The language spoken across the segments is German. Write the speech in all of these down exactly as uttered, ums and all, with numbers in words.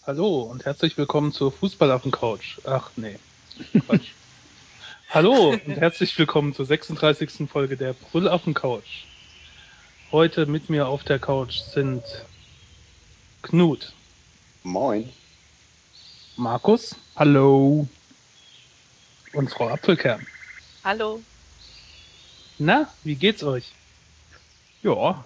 Hallo und herzlich willkommen zur Fußballaffen-Couch. Ach nee, Quatsch. Hallo und herzlich willkommen zur sechsunddreißigsten Folge der Brüllaffen-Couch. Heute mit mir auf der Couch sind Knut, Moin. Markus Hallo. und Frau Apfelkern. Hallo. Na, wie geht's euch? Ja.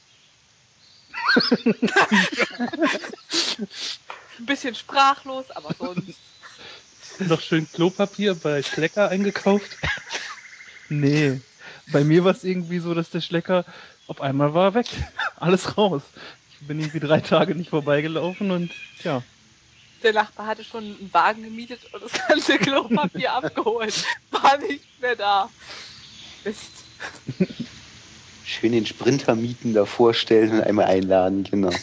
Ein bisschen sprachlos, aber sonst. Noch schön Klopapier bei Schlecker eingekauft? Nee. Bei mir war es irgendwie so, dass der Schlecker auf einmal war weg. Alles raus. Ich bin irgendwie drei Tage nicht vorbeigelaufen und ja. Der Nachbar hatte schon einen Wagen gemietet und das ganze Klopapier abgeholt. War nicht mehr da. Mist. Schön den Sprinter mieten, da vorstellen und einmal einladen, genau.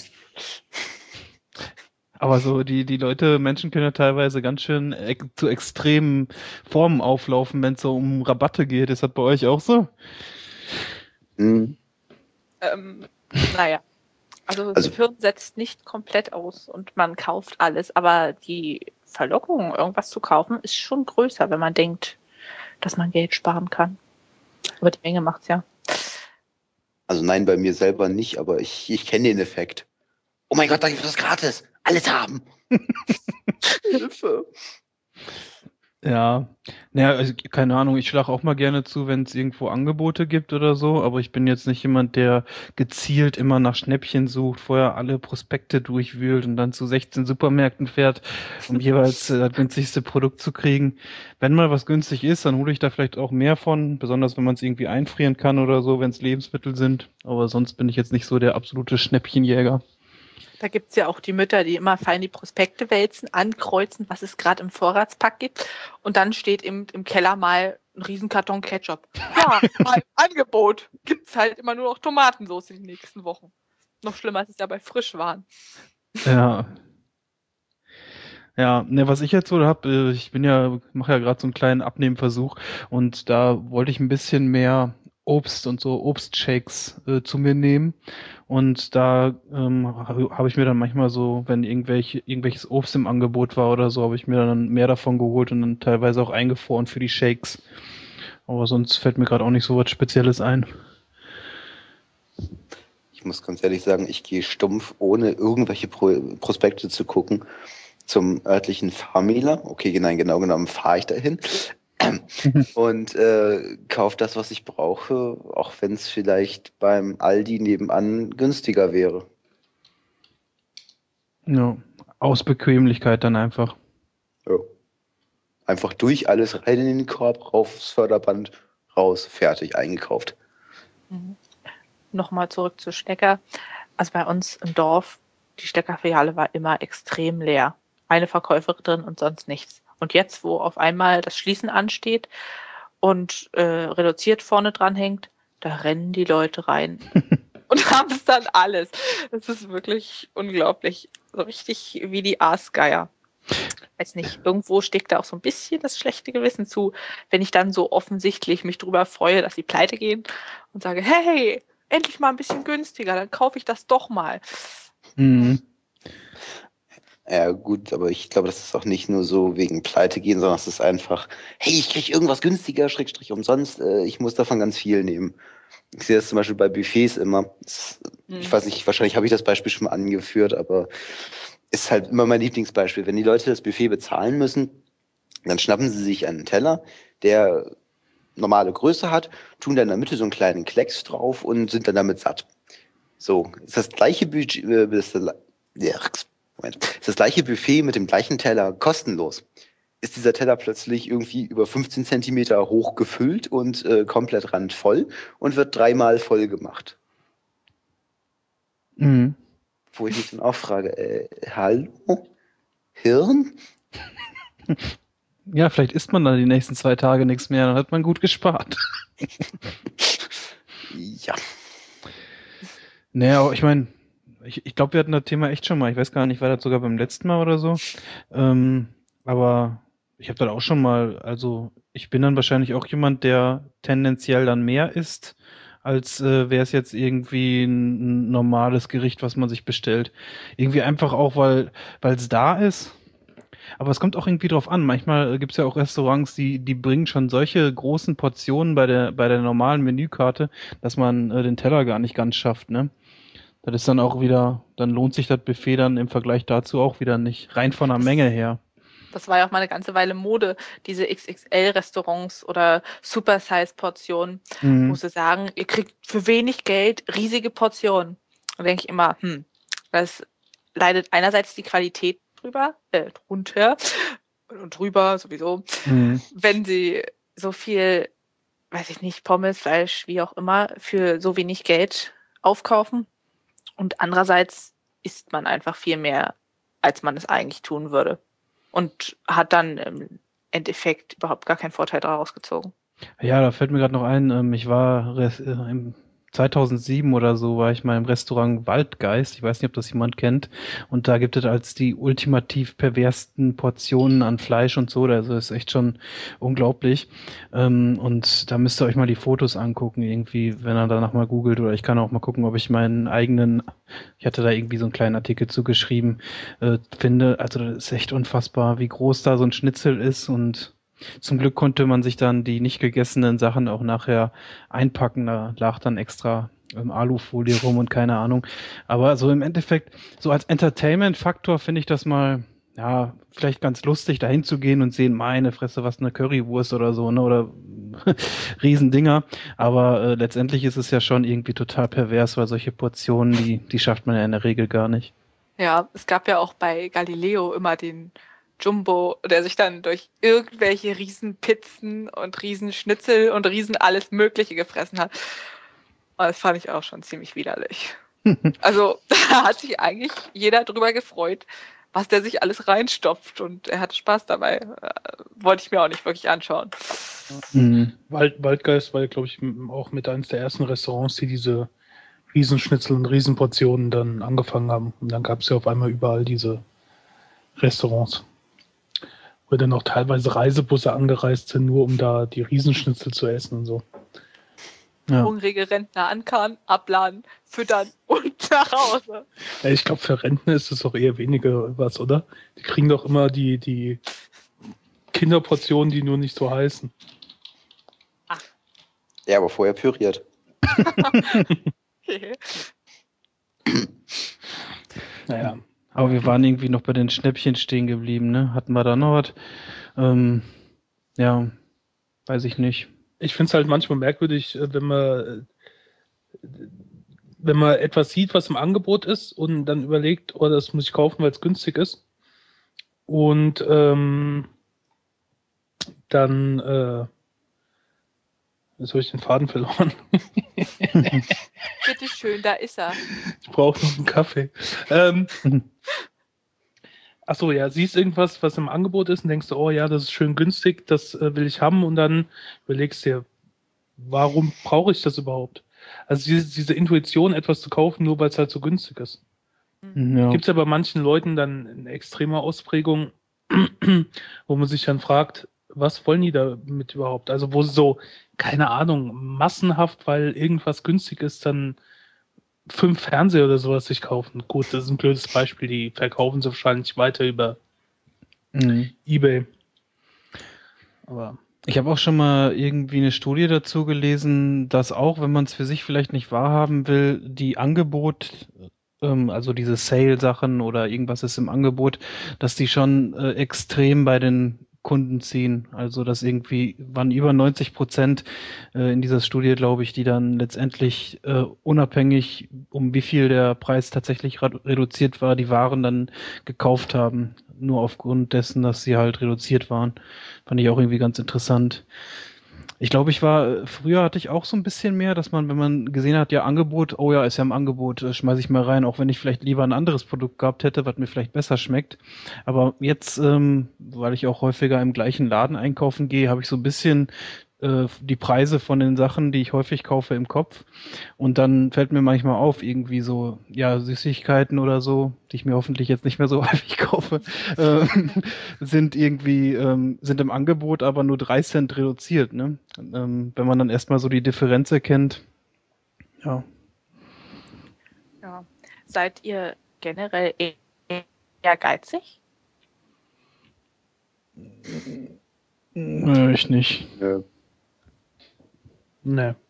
Aber so, die, die Leute, Menschen können ja teilweise ganz schön ex zu extremen Formen auflaufen, wenn es so um Rabatte geht. Ist das bei euch auch so? Hm. Ähm, naja. Also, Also- das Hirn setzt nicht komplett aus und man kauft alles, aber die Verlockung, irgendwas zu kaufen, ist schon größer, wenn man denkt, dass man Geld sparen kann. Aber die Menge macht's ja. Also nein, bei mir selber nicht, aber ich, ich kenne den Effekt. Oh mein Gott, da gibt es gratis. Alles haben. Hilfe. Ja, naja, also, keine Ahnung, ich schlage auch mal gerne zu, wenn es irgendwo Angebote gibt oder so, aber ich bin jetzt nicht jemand, der gezielt immer nach Schnäppchen sucht, vorher alle Prospekte durchwühlt und dann zu sechzehn Supermärkten fährt, um jeweils äh, das günstigste Produkt zu kriegen. Wenn mal was günstig ist, dann hole ich da vielleicht auch mehr von, besonders wenn man es irgendwie einfrieren kann oder so, wenn es Lebensmittel sind, aber sonst bin ich jetzt nicht so der absolute Schnäppchenjäger. Da gibt's ja auch die Mütter, die immer fein die Prospekte wälzen, ankreuzen, was es gerade im Vorratspack gibt. Und dann steht im, im Keller mal ein Riesenkarton Ketchup. Ja, mal im Angebot gibt's halt immer nur noch Tomatensauce in den nächsten Wochen. Noch schlimmer, als es ja bei Frischwaren. Ja. Ja, ne, was ich jetzt so habe, ich bin ja, mache ja gerade so einen kleinen Abnehmversuch und da wollte ich ein bisschen mehr Obst und so Obstshakes äh, zu mir nehmen. Und da ähm, habe hab ich mir dann manchmal so, wenn irgendwelche, irgendwelches Obst im Angebot war oder so, habe ich mir dann mehr davon geholt und dann teilweise auch eingefroren für die Shakes. Aber sonst fällt mir gerade auch nicht so was Spezielles ein. Ich muss ganz ehrlich sagen, ich gehe stumpf, ohne irgendwelche Pro Prospekte zu gucken, zum örtlichen Fahrmähler. Okay, nein, genau genommen fahre ich dahin. Und äh, kaufe das, was ich brauche, auch wenn es vielleicht beim Aldi nebenan günstiger wäre. Ja, aus Bequemlichkeit dann einfach. Ja. Einfach durch alles rein in den Korb, raufs Förderband, raus, fertig, eingekauft. Mhm. Nochmal zurück zu Stecker. Also bei uns im Dorf, die Steckerfiliale war immer extrem leer. Eine Verkäuferin drin und sonst nichts. Und jetzt, wo auf einmal das Schließen ansteht und äh, reduziert vorne dran hängt, da rennen die Leute rein und haben es dann alles. Das ist wirklich unglaublich. So richtig wie die Aasgeier. Weiß nicht, irgendwo steckt da auch so ein bisschen das schlechte Gewissen zu, wenn ich dann so offensichtlich mich drüber freue, dass sie pleite gehen und sage, hey, endlich mal ein bisschen günstiger, dann kaufe ich das doch mal. Mhm. Ja gut, aber ich glaube, das ist auch nicht nur so wegen Pleite gehen, sondern es ist einfach, hey, ich kriege irgendwas günstiger, Schrägstrich umsonst, äh, ich muss davon ganz viel nehmen. Ich sehe das zum Beispiel bei Buffets immer. Das, Hm. Ich weiß nicht, wahrscheinlich habe ich das Beispiel schon mal angeführt, aber ist halt immer mein Lieblingsbeispiel. Wenn die Leute das Buffet bezahlen müssen, dann schnappen sie sich einen Teller, der normale Größe hat, tun da in der Mitte so einen kleinen Klecks drauf und sind dann damit satt. So, ist das gleiche Budget, äh, ist das, ja, Moment, ist das gleiche Buffet mit dem gleichen Teller kostenlos. Ist dieser Teller plötzlich irgendwie über fünfzehn Zentimeter hoch gefüllt und äh, komplett randvoll und wird dreimal voll gemacht. Mhm. Wo ich mich dann auch frage, äh, hallo? Hirn? Ja, vielleicht isst man dann die nächsten zwei Tage nichts mehr, dann hat man gut gespart. Ja. Naja, aber ich meine, ich, ich glaube, wir hatten das Thema echt schon mal. Ich weiß gar nicht, war das sogar beim letzten Mal oder so. Ähm, aber ich habe das auch schon mal, also ich bin dann wahrscheinlich auch jemand, der tendenziell dann mehr isst, als äh, wäre es jetzt irgendwie ein, ein normales Gericht, was man sich bestellt. Irgendwie einfach auch, weil weil es da ist. Aber es kommt auch irgendwie drauf an. Manchmal äh, gibt es ja auch Restaurants, die die bringen schon solche großen Portionen bei der bei der normalen Menükarte, dass man äh, den Teller gar nicht ganz schafft, ne? Das ist dann auch wieder, dann lohnt sich das Buffet dann im Vergleich dazu auch wieder nicht. Rein von der Das, Menge her. das war ja auch mal eine ganze Weile Mode, diese X X L-Restaurants oder Super-Size-Portionen, wo Mhm. sie sagen, ihr kriegt für wenig Geld riesige Portionen. Da denke ich immer, hm, das leidet einerseits die Qualität drüber, äh, drunter und drüber sowieso, Mhm. wenn sie so viel, weiß ich nicht, Pommes, Fleisch, wie auch immer, für so wenig Geld aufkaufen. Und andererseits isst man einfach viel mehr, als man es eigentlich tun würde. Und hat dann im Endeffekt überhaupt gar keinen Vorteil daraus gezogen. Ja, da fällt mir gerade noch ein, ähm, ich war res- äh, im zweitausendsieben oder so war ich mal im Restaurant Waldgeist. Ich weiß nicht, ob das jemand kennt. Und da gibt es als die ultimativ perversten Portionen an Fleisch und so. Also das ist echt schon unglaublich. Ähm, und da müsst ihr euch mal die Fotos angucken, irgendwie, wenn ihr danach mal googelt. Oder ich kann auch mal gucken, ob ich meinen eigenen, ich hatte da irgendwie so einen kleinen Artikel zugeschrieben, äh, finde. Also das ist echt unfassbar, wie groß da so ein Schnitzel ist. Und zum Glück konnte man sich dann die nicht gegessenen Sachen auch nachher einpacken. Da lag dann extra ähm, Alufolie rum und keine Ahnung. Aber so im Endeffekt, so als Entertainment-Faktor finde ich das mal, ja, vielleicht ganz lustig, dahin zu gehen und sehen, meine Fresse, was eine Currywurst oder so, ne, oder Riesendinger. Aber äh, letztendlich ist es ja schon irgendwie total pervers, weil solche Portionen, die, die schafft man ja in der Regel gar nicht. Ja, es gab ja auch bei Galileo immer den Jumbo, der sich dann durch irgendwelche Riesenpizzen und Riesenschnitzel und Riesen alles Mögliche gefressen hat. Und das fand ich auch schon ziemlich widerlich. Also da hat sich eigentlich jeder drüber gefreut, was der sich alles reinstopft und er hatte Spaß dabei. Äh, wollte ich mir auch nicht wirklich anschauen. Mhm. Wald, Waldgeist war ja, glaube ich, m- auch mit eines der ersten Restaurants, die diese Riesenschnitzel und Riesenportionen dann angefangen haben. Und dann gab es ja auf einmal überall diese Restaurants, wo dann auch teilweise Reisebusse angereist sind, nur um da die Riesenschnitzel zu essen und so. Ja. Hungrige Rentner ankarren, abladen, füttern und nach Hause. Ja, ich glaube, für Rentner ist es auch eher weniger was, oder? Die kriegen doch immer die, die Kinderportionen, die nur nicht so heißen. Ja, aber vorher püriert. Okay. Naja, Aber wir waren irgendwie noch bei den Schnäppchen stehen geblieben, ne? Hatten wir da noch was? Ähm, ja, weiß ich nicht. ich finde es halt manchmal merkwürdig, äh, wenn man, äh, wenn man etwas sieht, was im Angebot ist und dann überlegt, oh, das muss ich kaufen, weil es günstig ist. Und ähm, dann, äh, jetzt habe ich den Faden verloren. Bitte schön, da ist er. Ich brauche noch einen Kaffee. Ähm, ach so, ja, siehst irgendwas, was im Angebot ist und denkst du, oh ja, das ist schön günstig, das äh, will ich haben und dann überlegst dir, warum brauche ich das überhaupt? Also diese, diese Intuition, etwas zu kaufen, nur weil es halt so günstig ist. Ja. Gibt es ja bei manchen Leuten dann eine extreme Ausprägung, wo man sich dann fragt, was wollen die damit überhaupt? Also wo sie so, keine Ahnung, massenhaft, weil irgendwas günstig ist, dann fünf Fernseher oder sowas sich kaufen. Gut, das ist ein blödes Beispiel, die verkaufen sie wahrscheinlich weiter über Mhm. eBay. Aber Ich habe auch schon mal irgendwie eine Studie dazu gelesen, dass auch, wenn man es für sich vielleicht nicht wahrhaben will, die Angebot, ähm, also diese Sale-Sachen oder irgendwas ist im Angebot, dass die schon äh, extrem bei den Kunden ziehen. Also dass irgendwie waren über neunzig Prozent äh, in dieser Studie, glaube ich, die dann letztendlich äh, unabhängig, um wie viel der Preis tatsächlich ra- reduziert war, die Waren dann gekauft haben. Nur aufgrund dessen, dass sie halt reduziert waren. Fand ich auch irgendwie ganz interessant. Ich glaube, ich war, früher hatte ich auch so ein bisschen mehr, dass man, wenn man gesehen hat, ja, Angebot, oh ja, ist ja im Angebot, äh, schmeiß ich mal rein, auch wenn ich vielleicht lieber ein anderes Produkt gehabt hätte, was mir vielleicht besser schmeckt. Aber jetzt, ähm, weil ich auch häufiger im gleichen Laden einkaufen gehe, habe ich so ein bisschen äh, die Preise von den Sachen, die ich häufig kaufe, im Kopf. Und dann fällt mir manchmal auf, irgendwie so, ja, Süßigkeiten oder so, die ich mir hoffentlich jetzt nicht mehr so häufig kaufe, ähm, sind irgendwie, ähm, sind im Angebot, aber nur drei Cent reduziert, ne? Ähm, wenn man dann erstmal so die Differenz erkennt, Ja. Ja. Seid ihr generell e- eher geizig? Nö, ich nicht. Ja. Ne.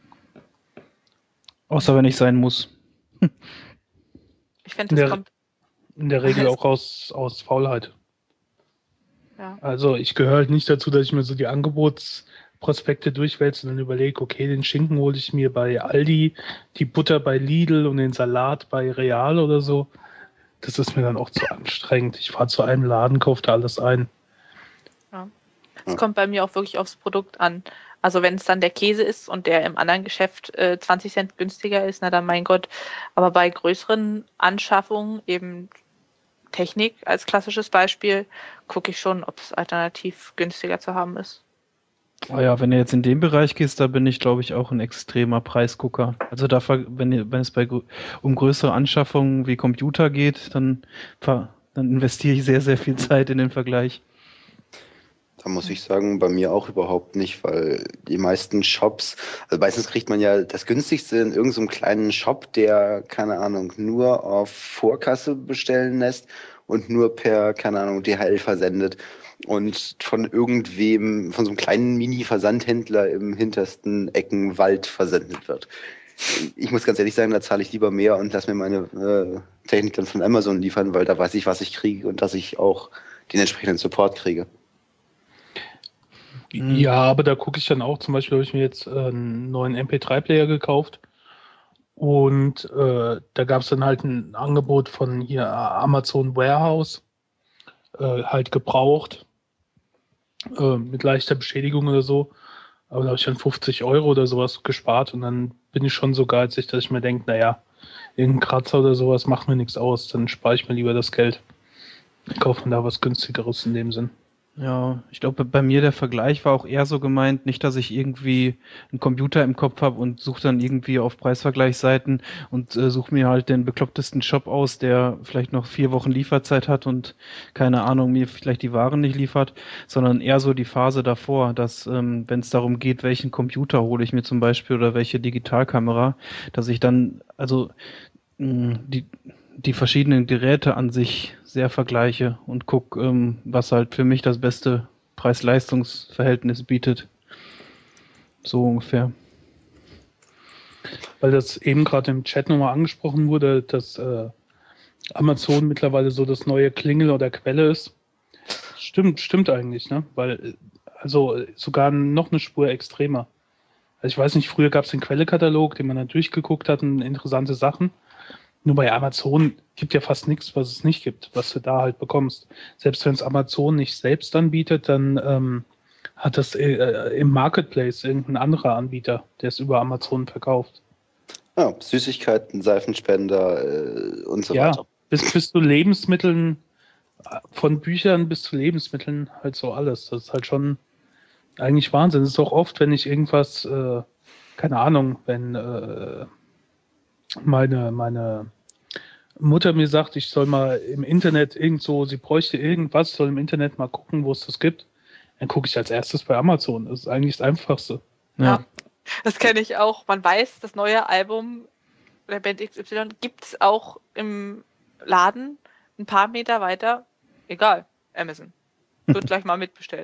Außer wenn ich sein muss. Ich finde, In das der, kommt. in der Regel auch aus, aus Faulheit. Ja. Also ich gehöre halt nicht dazu, dass ich mir so die Angebotsprospekte durchwälze und dann überlege, okay, den Schinken hole ich mir bei Aldi, die Butter bei Lidl und den Salat bei Real oder so. Das ist mir dann auch zu anstrengend. Ich fahre zu einem Laden, kaufe da alles ein. Ja. Es kommt bei mir auch wirklich aufs Produkt an. Also wenn es dann der Käse ist und der im anderen Geschäft äh, zwanzig Cent günstiger ist, na dann mein Gott. Aber bei größeren Anschaffungen, eben Technik als klassisches Beispiel, gucke ich schon, ob es alternativ günstiger zu haben ist. Oh ja, wenn du jetzt in den Bereich gehst, da bin ich, glaube ich, auch ein extremer Preisgucker. Also da, ver- wenn, ihr- wenn es bei grö- um größere Anschaffungen wie Computer geht, dann, ver- dann investiere ich sehr, sehr viel Zeit in den Vergleich. Da muss ich sagen, bei mir auch überhaupt nicht, weil die meisten Shops, also meistens kriegt man ja das günstigste in irgendeinem so einem kleinen Shop, der, keine Ahnung, nur auf Vorkasse bestellen lässt und nur per, keine Ahnung, D H L versendet und von irgendwem, von so einem kleinen Mini-Versandhändler im hintersten Eckenwald versendet wird. Ich muss ganz ehrlich sagen, da zahle ich lieber mehr und lasse mir meine äh, Technik dann von Amazon liefern, weil da weiß ich, was ich kriege und dass ich auch den entsprechenden Support kriege. Hm. Ja, aber da gucke ich dann auch, zum Beispiel habe ich mir jetzt äh, einen neuen M P drei Player gekauft und äh, da gab es dann halt ein Angebot von hier Amazon Warehouse, äh, halt gebraucht, äh, mit leichter Beschädigung oder so. Aber da habe ich dann fünfzig Euro oder sowas gespart und dann bin ich schon so geizig, dass ich mir denke, naja, irgendein Kratzer oder sowas macht mir nichts aus, dann spare ich mir lieber das Geld. Kaufe mir da was günstigeres in dem Sinn. Ja, ich glaube, bei mir der Vergleich war auch eher so gemeint, nicht, dass ich irgendwie einen Computer im Kopf habe und suche dann irgendwie auf Preisvergleichsseiten und äh, suche mir halt den beklopptesten Shop aus, der vielleicht noch vier Wochen Lieferzeit hat und keine Ahnung, mir vielleicht die Waren nicht liefert, sondern eher so die Phase davor, dass ähm, wenn es darum geht, welchen Computer hole ich mir zum Beispiel oder welche Digitalkamera, dass ich dann, also mh, die die verschiedenen Geräte an sich sehr vergleiche und gucke, ähm, was halt für mich das beste Preis-Leistungs-Verhältnis bietet. So ungefähr. Weil das eben gerade im Chat nochmal angesprochen wurde, dass äh, Amazon mittlerweile so das neue Klingel oder Quelle ist. Stimmt, stimmt eigentlich, ne? Weil, äh, also äh, sogar noch eine Spur extremer. Also ich weiß nicht, früher gab es den Quellekatalog, den man dann durchgeguckt hat und interessante Sachen. Nur bei Amazon gibt ja fast nichts, was es nicht gibt, was du da halt bekommst. Selbst wenn es Amazon nicht selbst anbietet, dann ähm, hat das äh, im Marketplace irgendein anderer Anbieter, der es über Amazon verkauft. Ja, Süßigkeiten, Seifenspender äh, und so Ja, weiter. bis, bis zu Lebensmitteln, äh, von Büchern bis zu Lebensmitteln, halt so alles. Das ist halt schon eigentlich Wahnsinn. Das ist auch oft, wenn ich irgendwas, äh, keine Ahnung, wenn äh, meine, meine Mutter mir sagt, ich soll mal im Internet irgendwo, sie bräuchte irgendwas, soll im Internet mal gucken, wo es das gibt, dann gucke ich als erstes bei Amazon. Das ist eigentlich das Einfachste. Ja. Ja. Das kenne ich auch. Man weiß, das neue Album der Band X Y gibt es auch im Laden ein paar Meter weiter. Egal, Amazon. Wird gleich mal mitbestellt.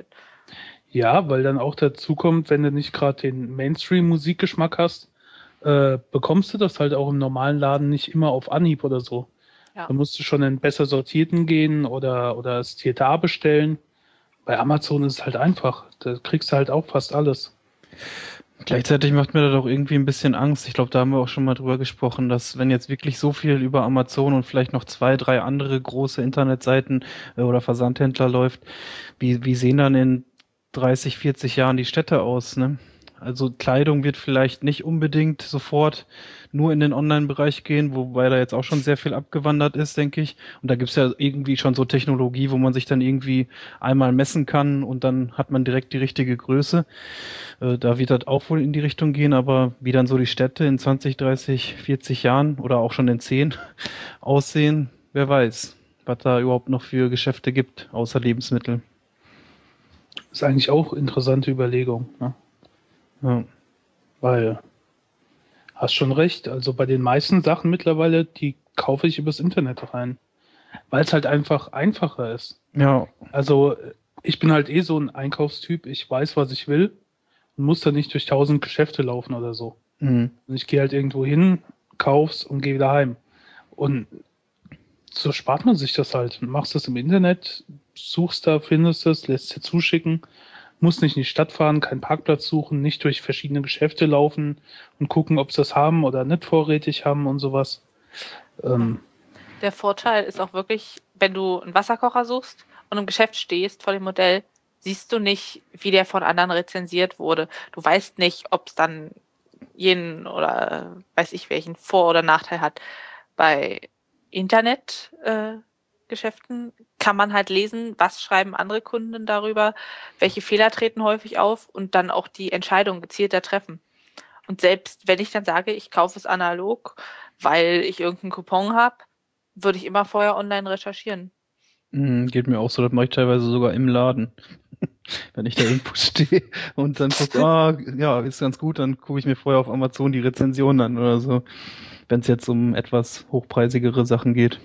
Ja, weil dann auch dazu kommt, wenn du nicht gerade den Mainstream-Musikgeschmack hast, äh, bekommst du das halt auch im normalen Laden nicht immer auf Anhieb oder so. Ja. Da musst du schon in besser sortierten gehen oder, oder es dir da bestellen. Bei Amazon ist es halt einfach. Da kriegst du halt auch fast alles. Gleichzeitig macht mir das auch irgendwie ein bisschen Angst. Ich glaube, da haben wir auch schon mal drüber gesprochen, dass wenn jetzt wirklich so viel über Amazon und vielleicht noch zwei, drei andere große Internetseiten äh, oder Versandhändler läuft, wie, wie sehen dann in dreißig, vierzig Jahren die Städte aus, ne? Also Kleidung wird vielleicht nicht unbedingt sofort nur in den Online-Bereich gehen, wobei da jetzt auch schon sehr viel abgewandert ist, denke ich. Und da gibt's ja irgendwie schon so Technologie, wo man sich dann irgendwie einmal messen kann und dann hat man direkt die richtige Größe. Äh, da wird das auch wohl in die Richtung gehen, aber wie dann so die Städte in zwanzig, dreißig, vierzig Jahren oder auch schon in zehn aussehen, wer weiß, was da überhaupt noch für Geschäfte gibt, außer Lebensmittel. Ist eigentlich auch interessante Überlegung, ne? Ja. Weil Hast schon recht. Also bei den meisten Sachen mittlerweile, die kaufe ich übers Internet rein. Weil es halt einfach einfacher ist. Ja. Also ich bin halt eh so ein Einkaufstyp. Ich weiß, was ich will und muss dann nicht durch tausend Geschäfte laufen oder so. Mhm. Und ich gehe halt irgendwo hin, kauf's und gehe wieder heim. Und so spart man sich das halt. Machst das im Internet, suchst da, findest es, lässt dir zuschicken, musst nicht in die Stadt fahren, keinen Parkplatz suchen, nicht durch verschiedene Geschäfte laufen und gucken, ob sie das haben oder nicht vorrätig haben und sowas. Ähm, Der Vorteil ist auch wirklich, wenn du einen Wasserkocher suchst und im Geschäft stehst vor dem Modell, siehst du nicht, wie der von anderen rezensiert wurde. Du weißt nicht, ob es dann jenen oder äh, weiß ich welchen Vor- oder Nachteil hat. Bei Internetgeschäften äh, Geschäften kann man halt lesen, was schreiben andere Kunden darüber, welche Fehler treten häufig auf und dann auch die Entscheidung gezielter treffen. Und selbst wenn ich dann sage, ich kaufe es analog, weil ich irgendeinen Coupon habe, würde ich immer vorher online recherchieren. Mhm, geht mir auch so, das mache ich teilweise sogar im Laden. Wenn ich da irgendwo stehe und dann gucke, ah, ja, ist ganz gut, dann gucke ich mir vorher auf Amazon die Rezension an oder so, wenn es jetzt um etwas hochpreisigere Sachen geht.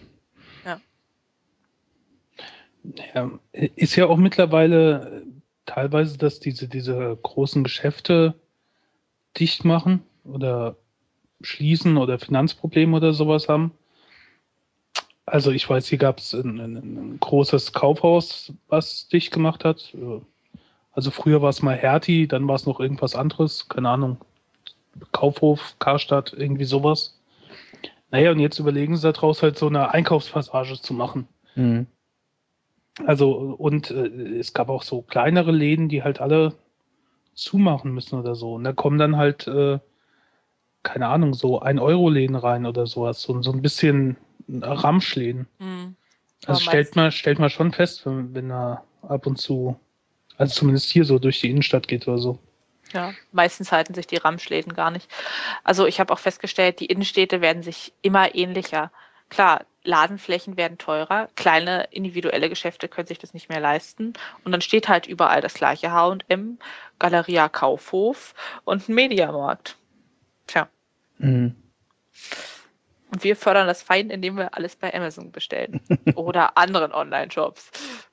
ja, ist ja auch mittlerweile teilweise, dass diese, diese großen Geschäfte dicht machen oder schließen oder Finanzprobleme oder sowas haben. Also ich weiß, hier gab es ein, ein, ein großes Kaufhaus, was dicht gemacht hat. Also früher war es mal Hertie, dann war es noch irgendwas anderes, keine Ahnung, Kaufhof, Karstadt, irgendwie sowas. Naja, und jetzt überlegen sie daraus halt so eine Einkaufspassage zu machen. Mhm. Also und äh, es gab auch so kleinere Läden, die halt alle zumachen müssen oder so. Und da kommen dann halt, äh, keine Ahnung, so ein Euro Läden rein oder sowas. So, so ein bisschen Ramschläden. Hm. Also Aber stellt meist- man, stellt man schon fest, wenn, wenn er ab und zu, also zumindest hier so durch die Innenstadt geht oder so. Ja, meistens halten sich die Ramschläden gar nicht. Also ich habe auch festgestellt, die Innenstädte werden sich immer ähnlicher. Klar, Ladenflächen werden teurer, kleine individuelle Geschäfte können sich das nicht mehr leisten und dann steht halt überall das gleiche H und M, Galeria Kaufhof und ein Mediamarkt. Tja, Mhm. und wir fördern das fein, indem wir alles bei Amazon bestellen oder anderen Online-Shops.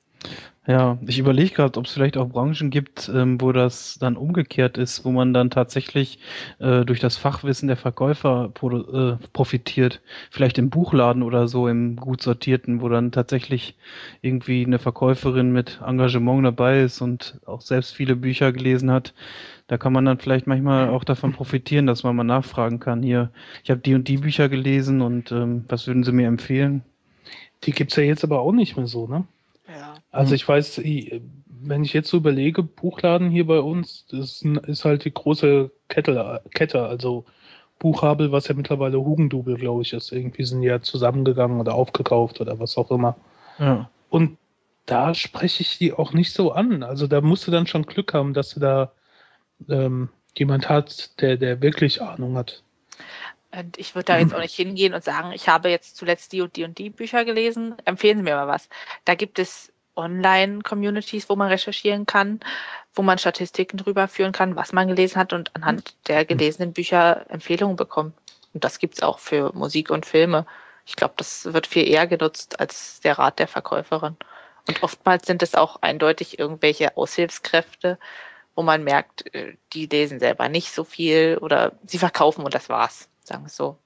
Ja, ich überlege gerade, ob es vielleicht auch Branchen gibt, ähm, wo das dann umgekehrt ist, wo man dann tatsächlich äh, durch das Fachwissen der Verkäufer produ- äh, profitiert. Vielleicht im Buchladen oder so, im gut sortierten, wo dann tatsächlich irgendwie eine Verkäuferin mit Engagement dabei ist und auch selbst viele Bücher gelesen hat. Da kann man dann vielleicht manchmal auch davon profitieren, dass man mal nachfragen kann. Hier, ich habe die und die Bücher gelesen und ähm, was würden Sie mir empfehlen? Die gibt's ja jetzt aber auch nicht mehr so, ne? Ja. Also Hm. ich weiß, ich- wenn ich jetzt so überlege, Buchladen hier bei uns, das ist halt die große Kette, Kette, also Buchhabel, was ja mittlerweile Hugendubel, glaube ich, ist. Irgendwie sind die ja zusammengegangen oder aufgekauft oder was auch immer. Ja. Und da spreche ich die auch nicht so an. Also da musst du dann schon Glück haben, dass du da ähm, jemand hat, der, der wirklich Ahnung hat. Und ich würde da jetzt auch nicht hingehen und sagen, ich habe jetzt zuletzt die und die und die Bücher gelesen. Empfehlen Sie mir mal was. Da gibt es Online-Communities, wo man recherchieren kann, wo man Statistiken drüber führen kann, was man gelesen hat und anhand der gelesenen Bücher Empfehlungen bekommt. Und das gibt es auch für Musik und Filme. Ich glaube, das wird viel eher genutzt als der Rat der Verkäuferin. Und oftmals sind es auch eindeutig irgendwelche Aushilfskräfte, wo man merkt, äh, die lesen selber nicht so viel oder sie verkaufen und das war's, sagen wir es so.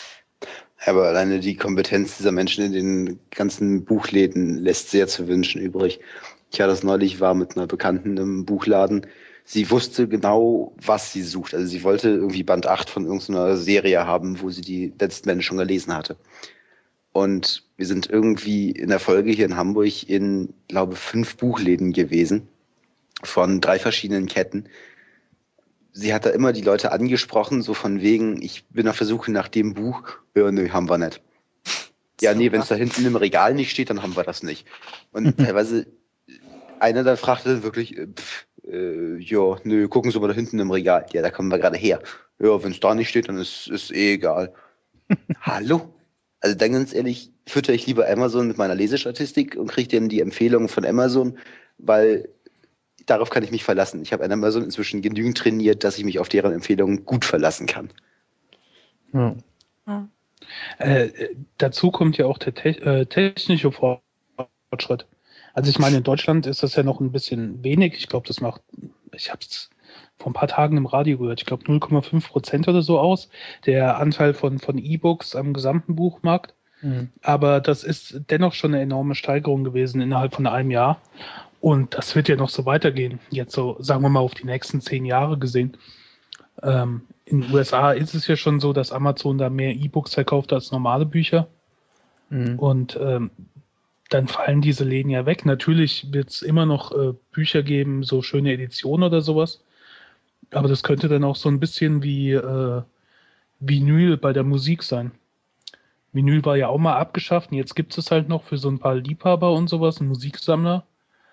Aber alleine die Kompetenz dieser Menschen in den ganzen Buchläden lässt sehr zu wünschen übrig. Ich hatte das neulich, war mit einer Bekannten im Buchladen. Sie wusste genau, was sie sucht. Also sie wollte irgendwie Band acht von irgendeiner Serie haben, wo sie die letzten Bände schon gelesen hatte. Und wir sind irgendwie in der Folge hier in Hamburg in, glaube fünf Buchläden gewesen von drei verschiedenen Ketten. Sie hat da immer die Leute angesprochen, so von wegen, ich bin auf der Suche nach dem Buch. Ja, nö, haben wir nicht. Ja, nee, wenn es da hinten im Regal nicht steht, dann haben wir das nicht. Und teilweise, einer dann fragte dann wirklich, äh, pff, äh, ja, nö, gucken Sie mal da hinten im Regal. Ja, da kommen wir gerade her. Ja, wenn es da nicht steht, dann ist es eh egal. Hallo? Also dann ganz ehrlich, fütter ich lieber Amazon mit meiner Lesestatistik und kriege dann die Empfehlungen von Amazon, weil darauf kann ich mich verlassen. Ich habe an Amazon inzwischen genügend trainiert, dass ich mich auf deren Empfehlungen gut verlassen kann. Ja. Ja. Äh, äh, dazu kommt ja auch der te äh, technische Fortschritt. Also ich meine, in Deutschland ist das ja noch ein bisschen wenig. Ich glaube, das macht, ich habe es vor ein paar Tagen im Radio gehört, ich glaube null Komma fünf Prozent oder so aus, der Anteil von, von E-Books am gesamten Buchmarkt. Mhm. Aber das ist dennoch schon eine enorme Steigerung gewesen innerhalb von einem Jahr. Und das wird ja noch so weitergehen. Jetzt so, sagen wir mal, auf die nächsten zehn Jahre gesehen. Ähm, in den U S A ist es ja schon so, dass Amazon da mehr E-Books verkauft als normale Bücher. Mhm. Und ähm, dann fallen diese Läden ja weg. Natürlich wird es immer noch äh, Bücher geben, so schöne Editionen oder sowas. Aber das könnte dann auch so ein bisschen wie äh, Vinyl bei der Musik sein. Vinyl war ja auch mal abgeschafft und jetzt gibt es halt noch für so ein paar Liebhaber und sowas, einen Musiksammler.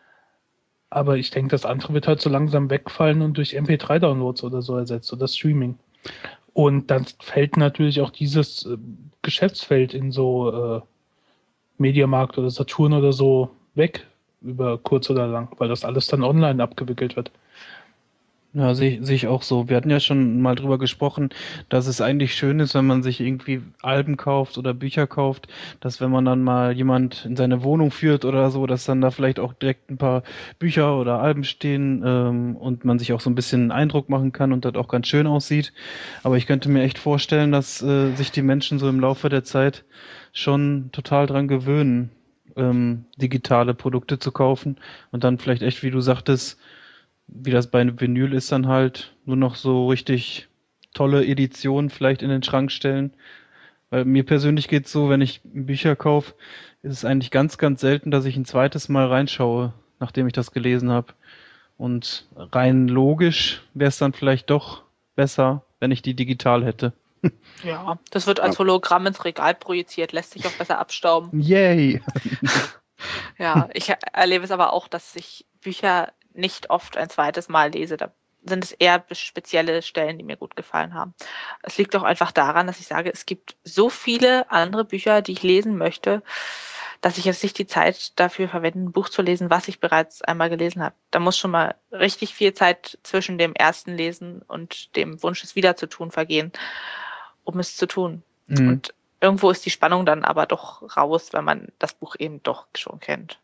Aber ich denke, das andere wird halt so langsam wegfallen und durch M P drei Downloads oder so ersetzt oder Streaming. Und dann fällt natürlich auch dieses äh, Geschäftsfeld in so äh, Mediamarkt oder Saturn oder so weg, über kurz oder lang, weil das alles dann online abgewickelt wird. Ja, sehe sehe ich auch so. Wir hatten ja schon mal drüber gesprochen, dass es eigentlich schön ist, wenn man sich irgendwie Alben kauft oder Bücher kauft, dass wenn man dann mal jemand in seine Wohnung führt oder so, dass dann da vielleicht auch direkt ein paar Bücher oder Alben stehen ähm, und man sich auch so ein bisschen einen Eindruck machen kann und das auch ganz schön aussieht. Aber ich könnte mir echt vorstellen, dass äh, sich die Menschen so im Laufe der Zeit schon total dran gewöhnen, ähm, digitale Produkte zu kaufen und dann vielleicht echt, wie du sagtest, wie das bei einem Vinyl ist, dann halt nur noch so richtig tolle Editionen vielleicht in den Schrank stellen. Weil mir persönlich geht's so, wenn ich Bücher kaufe, ist es eigentlich ganz, ganz selten, dass ich ein zweites Mal reinschaue, nachdem ich das gelesen habe. Und rein logisch wäre es dann vielleicht doch besser, wenn ich die digital hätte. Ja, das wird als Ja. Hologramm ins Regal projiziert, lässt sich auch besser abstauben. Yay! Ja, ich er- erlebe es aber auch, dass ich Bücher nicht oft ein zweites Mal lese. Da sind es eher be- spezielle Stellen, die mir gut gefallen haben. Es liegt auch einfach daran, dass ich sage, es gibt so viele andere Bücher, die ich lesen möchte, dass ich jetzt nicht die Zeit dafür verwende, ein Buch zu lesen, was ich bereits einmal gelesen habe. Da muss schon mal richtig viel Zeit zwischen dem ersten Lesen und dem Wunsch, es wieder zu tun, vergehen, um es zu tun. Mhm. Und irgendwo ist die Spannung dann aber doch raus, wenn man das Buch eben doch schon kennt.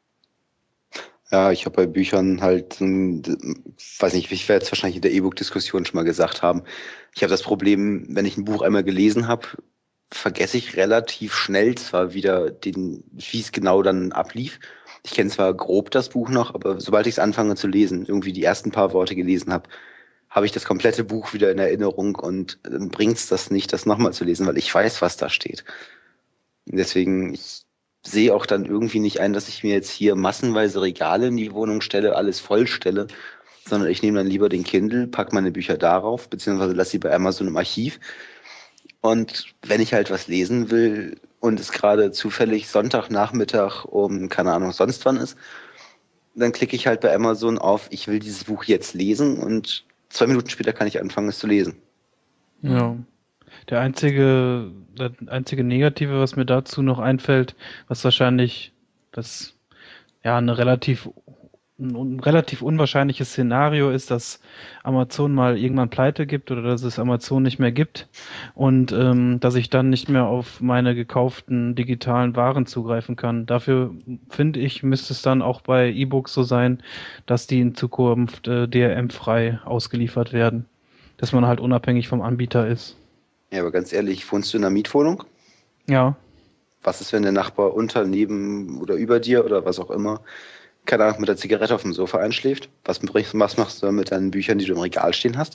Ja, ich habe bei Büchern halt, ähm, d- weiß nicht, ich werde es wahrscheinlich in der E-Book-Diskussion schon mal gesagt haben. Ich habe das Problem, wenn ich ein Buch einmal gelesen habe, vergesse ich relativ schnell zwar wieder, den, wie es genau dann ablief. Ich kenne zwar grob das Buch noch, aber sobald ich es anfange zu lesen, irgendwie die ersten paar Worte gelesen habe, habe ich das komplette Buch wieder in Erinnerung und dann bringt es das nicht, das nochmal zu lesen, weil ich weiß, was da steht. Und deswegen, ich sehe auch dann irgendwie nicht ein, dass ich mir jetzt hier massenweise Regale in die Wohnung stelle, alles vollstelle, sondern ich nehme dann lieber den Kindle, packe meine Bücher darauf, beziehungsweise lasse sie bei Amazon im Archiv. Und wenn ich halt was lesen will und es gerade zufällig Sonntagnachmittag um, keine Ahnung, sonst wann ist, dann klicke ich halt bei Amazon auf, ich will dieses Buch jetzt lesen und zwei Minuten später kann ich anfangen, es zu lesen. Ja. Der einzige, das einzige Negative, was mir dazu noch einfällt, was wahrscheinlich das ja eine relativ ein, un- relativ unwahrscheinliches Szenario ist, dass Amazon mal irgendwann pleite gibt oder dass es Amazon nicht mehr gibt und ähm, dass ich dann nicht mehr auf meine gekauften digitalen Waren zugreifen kann. Dafür finde ich, müsste es dann auch bei E-Books so sein, dass die in Zukunft äh, D R M-frei ausgeliefert werden, dass man halt unabhängig vom Anbieter ist. Ja, aber ganz ehrlich, wohnst du in einer Mietwohnung? Ja. Was ist, wenn der Nachbar unter, neben oder über dir oder was auch immer, keine Ahnung, mit der Zigarette auf dem Sofa einschläft? Was, bringst- was machst du dann mit deinen Büchern, die du im Regal stehen hast?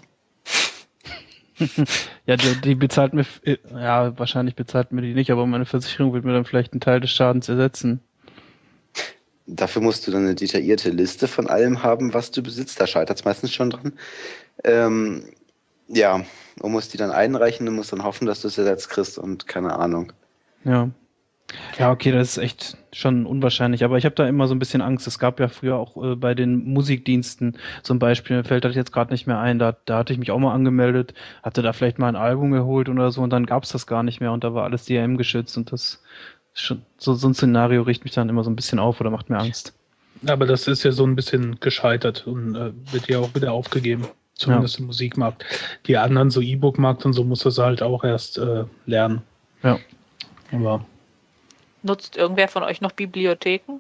Ja, die, die bezahlt mir, f- äh, ja, wahrscheinlich bezahlt mir die nicht, aber meine Versicherung wird mir dann vielleicht einen Teil des Schadens ersetzen. Dafür musst du dann eine detaillierte Liste von allem haben, was du besitzt. Da scheitert es meistens schon dran. Ähm, ja, und musst die dann einreichen und musst dann hoffen, dass du es ersetzt kriegst und keine Ahnung. Ja. Ja, okay, das ist echt schon unwahrscheinlich, aber ich habe da immer so ein bisschen Angst. Es gab ja früher auch äh, bei den Musikdiensten zum Beispiel, mir fällt das jetzt gerade nicht mehr ein, da, da hatte ich mich auch mal angemeldet, hatte da vielleicht mal ein Album geholt oder so und dann gab's das gar nicht mehr und da war alles D R M geschützt und das ist schon, so, so ein Szenario riecht mich dann immer so ein bisschen auf oder macht mir Angst. Aber das ist ja so ein bisschen gescheitert und äh, wird ja auch wieder aufgegeben. Zumindest ja. im Musikmarkt. Die anderen, so E-Book-Markt und so, muss das halt auch erst äh, lernen. Ja. Aber nutzt irgendwer von euch noch Bibliotheken?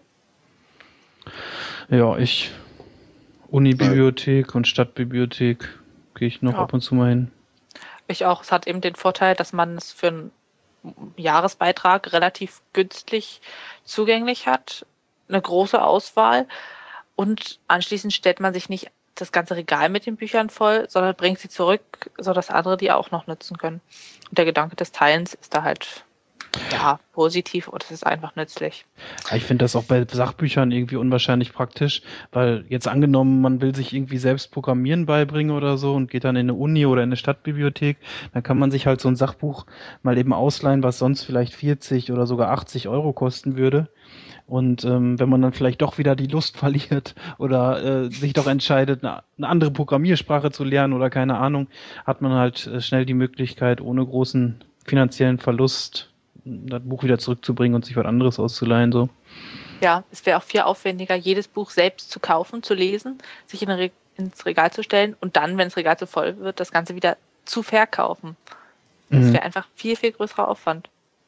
Ja, ich. Unibibliothek und Stadtbibliothek gehe ich noch Ja. ab und zu mal hin. Ich auch. Es hat eben den Vorteil, dass man es für einen Jahresbeitrag relativ günstig zugänglich hat. Eine große Auswahl. Und anschließend stellt man sich nicht das ganze Regal mit den Büchern voll, sondern bringt sie zurück, sodass andere die auch noch nutzen können. Und der Gedanke des Teilens ist da halt ja positiv und es ist einfach nützlich. Ja, ich finde das auch bei Sachbüchern irgendwie unwahrscheinlich praktisch, weil jetzt angenommen, man will sich irgendwie selbst Programmieren beibringen oder so und geht dann in eine Uni oder in eine Stadtbibliothek, dann kann man sich halt so ein Sachbuch mal eben ausleihen, was sonst vielleicht vierzig oder sogar achtzig Euro kosten würde. Und ähm, wenn man dann vielleicht doch wieder die Lust verliert oder äh, sich doch entscheidet, eine, eine andere Programmiersprache zu lernen oder keine Ahnung, hat man halt äh, schnell die Möglichkeit, ohne großen finanziellen Verlust das Buch wieder zurückzubringen und sich was anderes auszuleihen. So. Ja, es wäre auch viel aufwendiger, jedes Buch selbst zu kaufen, zu lesen, sich in Re- ins Regal zu stellen und dann, wenn das Regal zu voll wird, das Ganze wieder zu verkaufen. Das Mhm. wäre einfach viel, viel größerer Aufwand.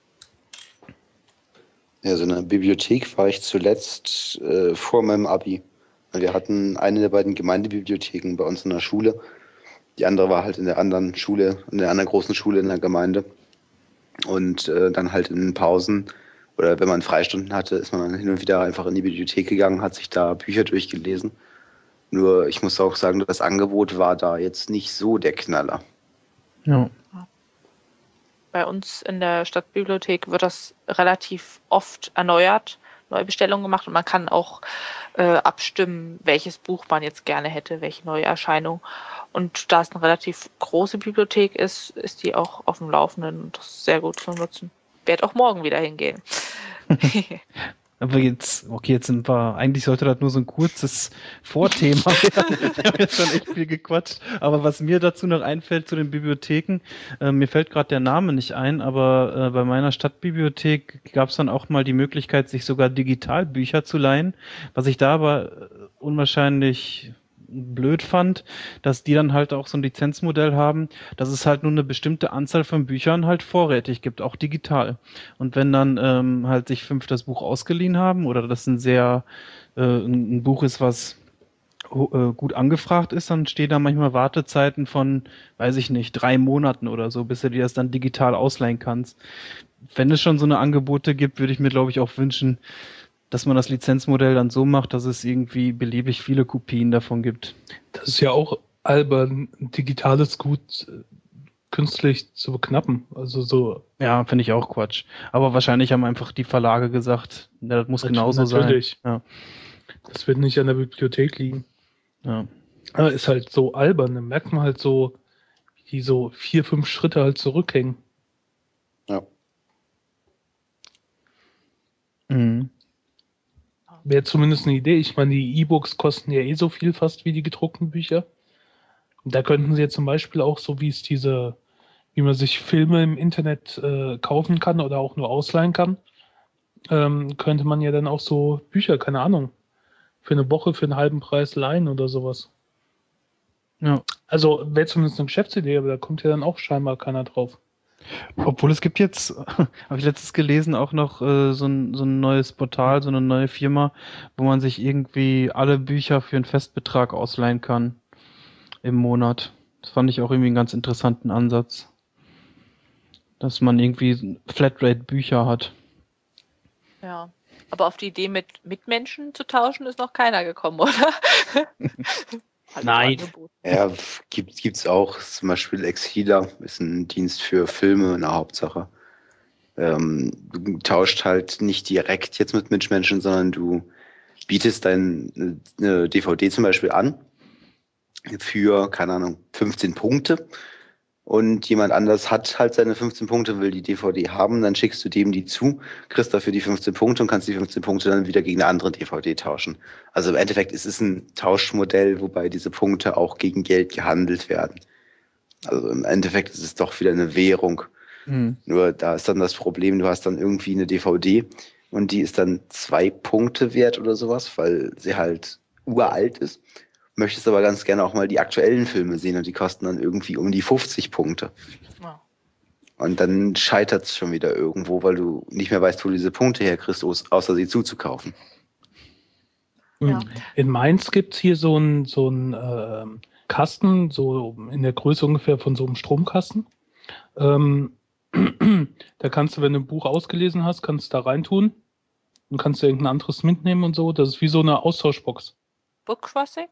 Ja, so in einer Bibliothek war ich zuletzt äh, vor meinem Abi. Wir hatten eine der beiden Gemeindebibliotheken bei uns in der Schule. Die andere war halt in der anderen Schule, in der anderen großen Schule in der Gemeinde. Und äh, dann halt in den Pausen oder wenn man Freistunden hatte, ist man dann hin und wieder einfach in die Bibliothek gegangen, hat sich da Bücher durchgelesen. Nur ich muss auch sagen, das Angebot war da jetzt nicht so der Knaller. Ja. Bei uns in der Stadtbibliothek wird das relativ oft erneuert, Neubestellungen gemacht und man kann auch äh, abstimmen, welches Buch man jetzt gerne hätte, welche Neuerscheinung. Und da es eine relativ große Bibliothek ist, ist die auch auf dem Laufenden und das ist sehr gut zu nutzen. Ich werde auch morgen wieder hingehen. Aber jetzt, okay, jetzt sind wir, eigentlich sollte das nur so ein kurzes Vorthema werden. Wir haben jetzt schon echt viel gequatscht. Aber was mir dazu noch einfällt zu den Bibliotheken, äh, mir fällt gerade der Name nicht ein, aber äh, bei meiner Stadtbibliothek gab es dann auch mal die Möglichkeit, sich sogar Digitalbücher zu leihen. Was ich da aber äh, unwahrscheinlich blöd fand, dass die dann halt auch so ein Lizenzmodell haben, dass es halt nur eine bestimmte Anzahl von Büchern halt vorrätig gibt, auch digital. Und wenn dann ähm, halt sich fünf das Buch ausgeliehen haben oder das ein sehr äh, ein, ein Buch ist, was äh, gut angefragt ist, dann stehen da manchmal Wartezeiten von, weiß ich nicht, drei Monaten oder so, bis du dir das dann digital ausleihen kannst. Wenn es schon so eine Angebote gibt, würde ich mir, glaube ich, auch wünschen, dass man das Lizenzmodell dann so macht, dass es irgendwie beliebig viele Kopien davon gibt. Das ist ja auch albern, digitales Gut äh, künstlich zu beknappen. Also so. Ja, finde ich auch Quatsch. Aber wahrscheinlich haben einfach die Verlage gesagt, ja, das muss Natürlich, genauso natürlich. sein. Ja. Das wird nicht an der Bibliothek liegen. Ja. Aber ist halt so albern. Dann merkt man halt so, wie die so vier, fünf Schritte halt zurückhängen. Ja. Mhm. Wäre zumindest eine Idee. Ich meine, die E-Books kosten ja eh so viel fast wie die gedruckten Bücher. Und da könnten sie ja zum Beispiel auch so, wie es diese, wie man sich Filme im Internet äh, kaufen kann oder auch nur ausleihen kann, ähm, könnte man ja dann auch so Bücher, keine Ahnung, für eine Woche für einen halben Preis leihen oder sowas. Ja. Also wäre zumindest eine Geschäftsidee, aber da kommt ja dann auch scheinbar keiner drauf. Obwohl es gibt jetzt, habe ich letztens gelesen, auch noch äh, so, ein, so ein neues Portal, so eine neue Firma, wo man sich irgendwie alle Bücher für einen Festbetrag ausleihen kann im Monat. Das fand ich auch irgendwie einen ganz interessanten Ansatz. Dass man irgendwie Flatrate-Bücher hat. Ja, aber auf die Idee, mit Mitmenschen zu tauschen, ist noch keiner gekommen, oder? Also Nein. Angebot. Ja, gibt gibt's auch. Zum Beispiel Exhila ist ein Dienst für Filme in der Hauptsache. Ähm, du tauscht halt nicht direkt jetzt mit Mitmenschen, sondern du bietest deine eine D V D zum Beispiel an für, keine Ahnung, fünfzehn Punkte. Und jemand anders hat halt seine fünfzehn Punkte, will die D V D haben, dann schickst du dem die zu, kriegst dafür die fünfzehn Punkte und kannst die fünfzehn Punkte dann wieder gegen eine andere D V D tauschen. Also im Endeffekt ist es ein Tauschmodell, wobei diese Punkte auch gegen Geld gehandelt werden. Also im Endeffekt ist es doch wieder eine Währung. Mhm. Nur da ist dann das Problem, du hast dann irgendwie eine D V D und die ist dann zwei Punkte wert oder sowas, weil sie halt uralt ist. möchtest aber ganz gerne auch mal die aktuellen Filme sehen und die kosten dann irgendwie um die fünfzig Punkte. Ja. Und dann scheitert es schon wieder irgendwo, weil du nicht mehr weißt, wo du diese Punkte herkriegst, außer sie zuzukaufen. Ja. In Mainz gibt es hier so einen so einen, ähm, Kasten, so in der Größe ungefähr von so einem Stromkasten. Ähm, da kannst du, wenn du ein Buch ausgelesen hast, kannst du da reintun und kannst du irgendein anderes mitnehmen und so. Das ist wie so eine Austauschbox. Bookcrossing?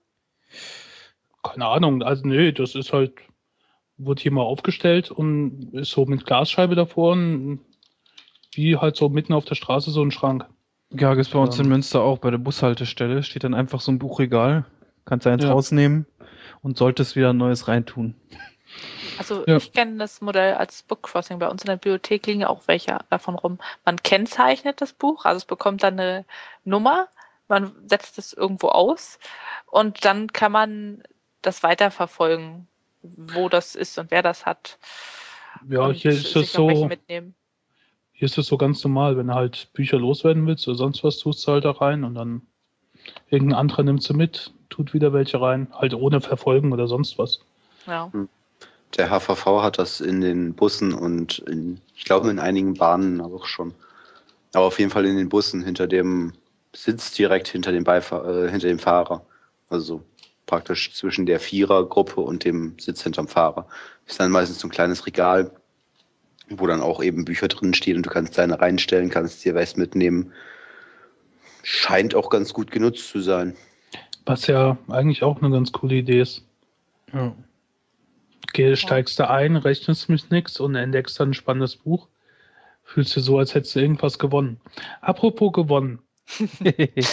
Keine Ahnung, also nee, das ist halt, wurde hier mal aufgestellt und ist so mit Glasscheibe davor und wie halt so mitten auf der Straße so ein Schrank. Ja, gibt's bei uns Ähm. in Münster auch, bei der Bushaltestelle steht dann einfach so ein Buchregal. Kannst du eins Ja. rausnehmen und solltest wieder ein neues reintun. Also Ja. ich kenne das Modell als Bookcrossing. Bei uns in der Bibliothek liegen ja auch welche davon rum. Man kennzeichnet das Buch, also es bekommt dann eine Nummer, man setzt es irgendwo aus und dann kann man das weiterverfolgen, wo das ist und wer das hat. Ja, und hier ist sich es auch welche so, mitnehmen. hier ist es so ganz normal, wenn du halt Bücher loswerden willst oder sonst was, tust du halt da rein und dann irgendein anderer nimmt sie mit, tut wieder welche rein, halt ohne Verfolgen oder sonst was. Ja. Der H V V hat das in den Bussen und in, ich glaube in einigen Bahnen auch schon. Aber auf jeden Fall in den Bussen hinter dem Sitz direkt hinter dem Beifahr äh, hinter dem Fahrer. Also praktisch zwischen der Vierergruppe und dem Sitz hinterm Fahrer. Ist dann meistens so ein kleines Regal, wo dann auch eben Bücher drin stehen und du kannst deine reinstellen, kannst dir was mitnehmen. Scheint auch ganz gut genutzt zu sein. Was ja eigentlich auch eine ganz coole Idee ist. Ja. Geh, steigst du ein, rechnest mit nichts und entdeckst dann ein spannendes Buch. Fühlst du so, als hättest du irgendwas gewonnen. Apropos gewonnen. Wir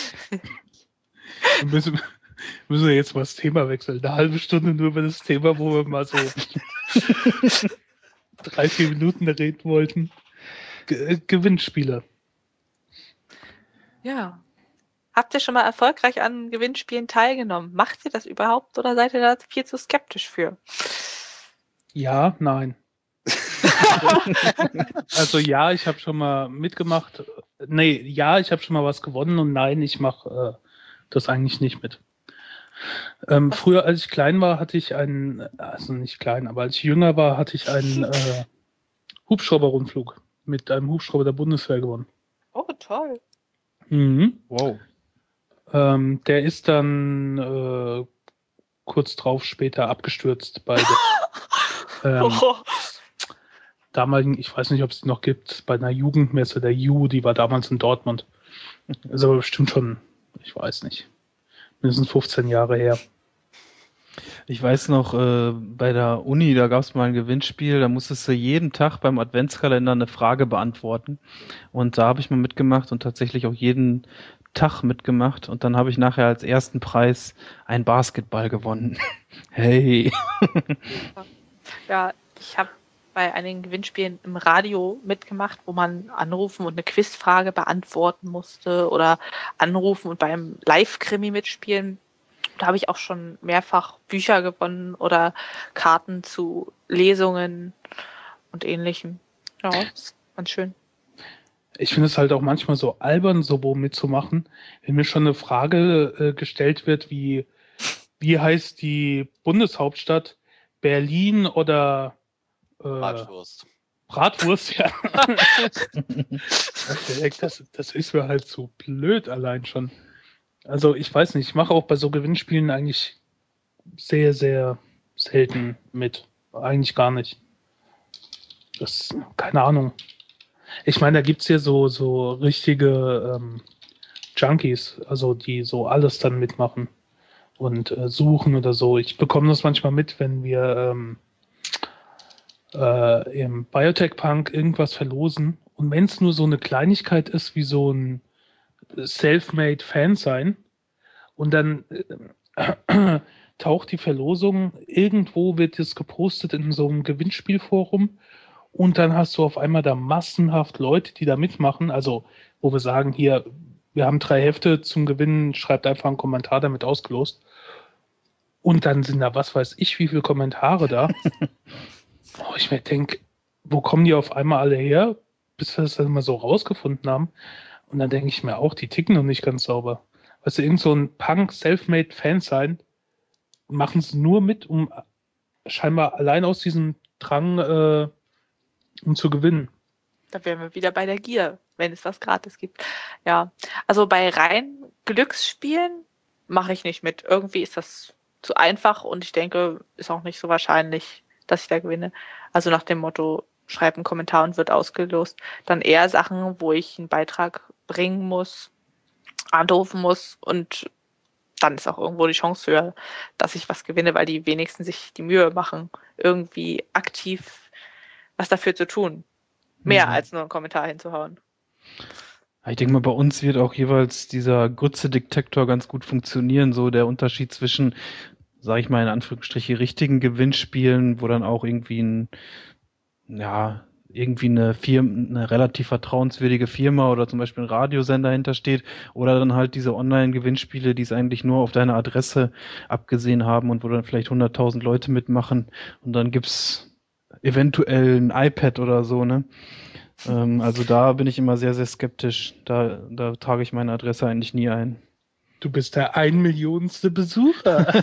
müssen, müssen wir jetzt mal das Thema wechseln. Eine halbe Stunde nur über das Thema, wo wir mal so drei, vier Minuten reden wollten. Ge Gewinnspiele. Ja. Habt ihr schon mal erfolgreich an Gewinnspielen teilgenommen? Macht ihr das überhaupt oder seid ihr da viel zu skeptisch für? Ja, nein. Also ja, ich habe schon mal mitgemacht. Nee, ja, ich habe schon mal was gewonnen und nein, ich mache äh, das eigentlich nicht mit. Ähm, früher, als ich klein war, hatte ich einen, also nicht klein, aber als ich jünger war, hatte ich einen äh, Hubschrauberrundflug mit einem Hubschrauber der Bundeswehr gewonnen. Oh, toll. Mhm. Wow. Ähm, der ist dann äh, kurz drauf später abgestürzt bei der ähm, Oh. damaligen, ich weiß nicht, ob es die noch gibt, bei einer Jugendmesse der Ju, die war damals in Dortmund. Ist aber bestimmt schon, ich weiß nicht, mindestens fünfzehn Jahre her. Ich weiß noch, äh, bei der Uni, da gab es mal ein Gewinnspiel, da musstest du jeden Tag beim Adventskalender eine Frage beantworten. Und da habe ich mal mitgemacht und tatsächlich auch jeden Tag mitgemacht. Und dann habe ich nachher als ersten Preis einen Basketball gewonnen. Hey. Ja, ich habe bei einigen Gewinnspielen im Radio mitgemacht, wo man anrufen und eine Quizfrage beantworten musste oder anrufen und beim Live-Krimi mitspielen. Da habe ich auch schon mehrfach Bücher gewonnen oder Karten zu Lesungen und Ähnlichem. Ja, ist ganz schön. Ich finde es halt auch manchmal so albern, so wo mitzumachen, wenn mir schon eine Frage äh, gestellt wird, wie, wie heißt die Bundeshauptstadt? Berlin oder äh, Bratwurst. Bratwurst, ja. das, das ist mir halt so blöd allein schon. Also ich weiß nicht, ich mache auch bei so Gewinnspielen eigentlich sehr, sehr selten mit. Eigentlich gar nicht. Das, keine Ahnung. Ich meine, da gibt's hier so, so richtige ähm, Junkies, also die so alles dann mitmachen und äh, suchen oder so. Ich bekomme das manchmal mit, wenn wir ähm, äh, im Biotech Punk irgendwas verlosen. Und wenn es nur so eine Kleinigkeit ist, wie so ein Selfmade Fan sein, und dann äh, taucht die Verlosung, irgendwo wird es gepostet in so einem Gewinnspielforum und dann hast du auf einmal da massenhaft Leute, die da mitmachen, also wo wir sagen, hier, wir haben drei Hefte zum Gewinnen, schreibt einfach einen Kommentar damit ausgelost und dann sind da, was weiß ich, wie viele Kommentare da. Oh, ich mir denke, wo kommen die auf einmal alle her, bis wir das dann mal so rausgefunden haben? Und dann denke ich mir auch, die ticken noch nicht ganz sauber. Weißt du, irgend so ein Punk-Selfmade-Fan sein, machen es nur mit, um scheinbar allein aus diesem Drang, äh, um zu gewinnen. Da wären wir wieder bei der Gier, wenn es was gratis gibt. Ja, also bei rein Glücksspielen mache ich nicht mit. Irgendwie ist das zu einfach und ich denke, ist auch nicht so wahrscheinlich, dass ich da gewinne. Also nach dem Motto, schreib einen Kommentar und wird ausgelost. Dann eher Sachen, wo ich einen Beitrag bringen muss, anrufen muss und dann ist auch irgendwo die Chance höher, dass ich was gewinne, weil die wenigsten sich die Mühe machen, irgendwie aktiv was dafür zu tun. Mehr Mhm. als nur einen Kommentar hinzuhauen. Ich denke mal, bei uns wird auch jeweils dieser Grütze-Detektor ganz gut funktionieren. So der Unterschied zwischen, sage ich mal in Anführungsstriche, richtigen Gewinnspielen, wo dann auch irgendwie ein, ja, irgendwie eine Firma, eine relativ vertrauenswürdige Firma oder zum Beispiel ein Radiosender hintersteht, oder dann halt diese Online-Gewinnspiele, die es eigentlich nur auf deine Adresse abgesehen haben und wo dann vielleicht hunderttausend Leute mitmachen und dann gibt's eventuell ein iPad oder so, ne? Ähm, also da bin ich immer sehr, sehr skeptisch. Da, da trage ich meine Adresse eigentlich nie ein. Du bist der ein Millionste Besucher.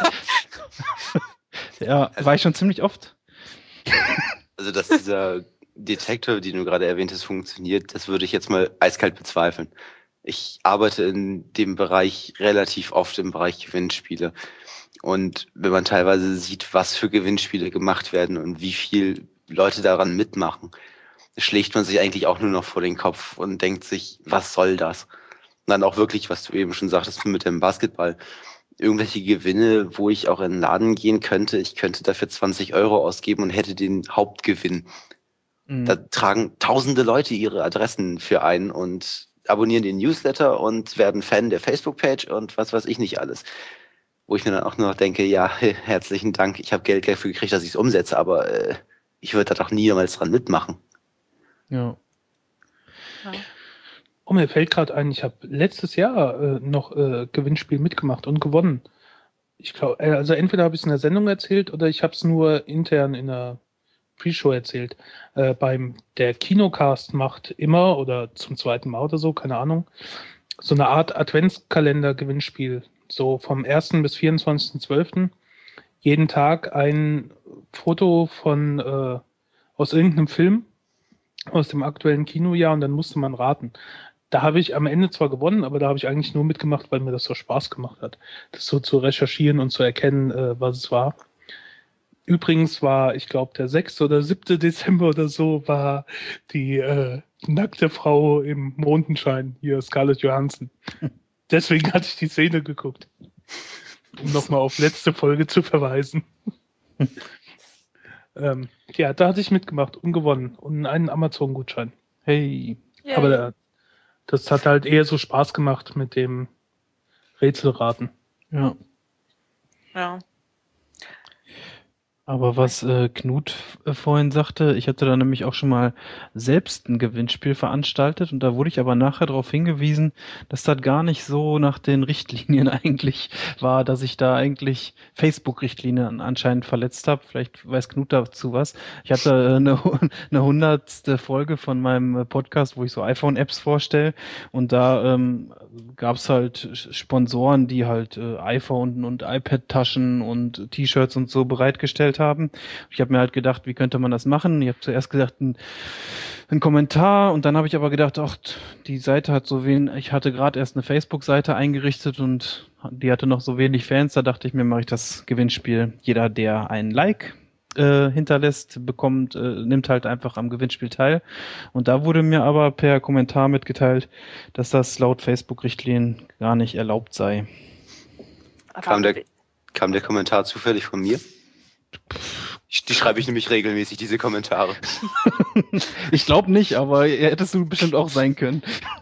Ja, war ich schon ziemlich oft. Also, dass dieser Detektor, den du gerade erwähnt hast, funktioniert, das würde ich jetzt mal eiskalt bezweifeln. Ich arbeite in dem Bereich relativ oft im Bereich Gewinnspiele. Und wenn man teilweise sieht, was für Gewinnspiele gemacht werden und wie viel Leute daran mitmachen, schlägt man sich eigentlich auch nur noch vor den Kopf und denkt sich, was soll das? Und dann auch wirklich, was du eben schon sagtest mit dem Basketball, irgendwelche Gewinne, wo ich auch in den Laden gehen könnte, ich könnte dafür zwanzig Euro ausgeben und hätte den Hauptgewinn. Mhm. Da tragen tausende Leute ihre Adressen für ein und abonnieren den Newsletter und werden Fan der Facebook-Page und was weiß ich nicht alles. Wo ich mir dann auch nur noch denke, ja, herzlichen Dank, ich habe Geld dafür gekriegt, dass ich es umsetze, aber äh, ich würde da doch niemals dran mitmachen. Ja. Ja. Oh, mir fällt gerade ein, ich habe letztes Jahr äh, noch äh, Gewinnspiel mitgemacht und gewonnen. Ich glaube, äh, also entweder habe ich es in der Sendung erzählt oder ich habe es nur intern in der Pre-Show erzählt. Äh, beim der Kinocast macht immer oder zum zweiten Mal oder so, keine Ahnung, so eine Art Adventskalender-Gewinnspiel. So vom ersten bis vierundzwanzigsten zwölften jeden Tag ein Foto von äh, aus irgendeinem Film aus dem aktuellen Kinojahr und dann musste man raten. Da habe ich am Ende zwar gewonnen, aber da habe ich eigentlich nur mitgemacht, weil mir das so Spaß gemacht hat, das so zu recherchieren und zu erkennen, äh, was es war. Übrigens war, ich glaube, der sechste oder siebte Dezember oder so, war die äh, nackte Frau im Mondenschein, hier Scarlett Johansson. Deswegen hatte ich die Szene geguckt, um nochmal auf letzte Folge zu verweisen. ähm, ja, da hatte ich mitgemacht und gewonnen und einen Amazon-Gutschein. Hey. Yay. Aber der, das hat halt eher so Spaß gemacht mit dem Rätselraten. Ja. Ja. Aber was äh, Knut äh, vorhin sagte, ich hatte da nämlich auch schon mal selbst ein Gewinnspiel veranstaltet und da wurde ich aber nachher darauf hingewiesen, dass das gar nicht so nach den Richtlinien eigentlich war, dass ich da eigentlich Facebook-Richtlinien anscheinend verletzt habe. Vielleicht weiß Knut dazu was. Ich hatte äh, eine, eine hundertste Folge von meinem äh, Podcast, wo ich so iPhone-Apps vorstelle und da ähm, gab es halt Sponsoren, die halt äh, iPhone und iPad-Taschen und T-Shirts und so bereitgestellt haben. Ich habe mir halt gedacht, wie könnte man das machen? Ich habe zuerst gedacht, ein, ein Kommentar und dann habe ich aber gedacht, ach, die Seite hat so wenig, ich hatte gerade erst eine Facebook-Seite eingerichtet und die hatte noch so wenig Fans, da dachte ich mir, mache ich das Gewinnspiel. Jeder, der einen Like äh, hinterlässt, bekommt, äh, nimmt halt einfach am Gewinnspiel teil. Und da wurde mir aber per Kommentar mitgeteilt, dass das laut Facebook-Richtlinien gar nicht erlaubt sei. Kam der, kam der Kommentar zufällig von mir? Die schreibe ich nämlich regelmäßig, diese Kommentare. Ich glaube nicht, aber hättest du bestimmt auch sein können.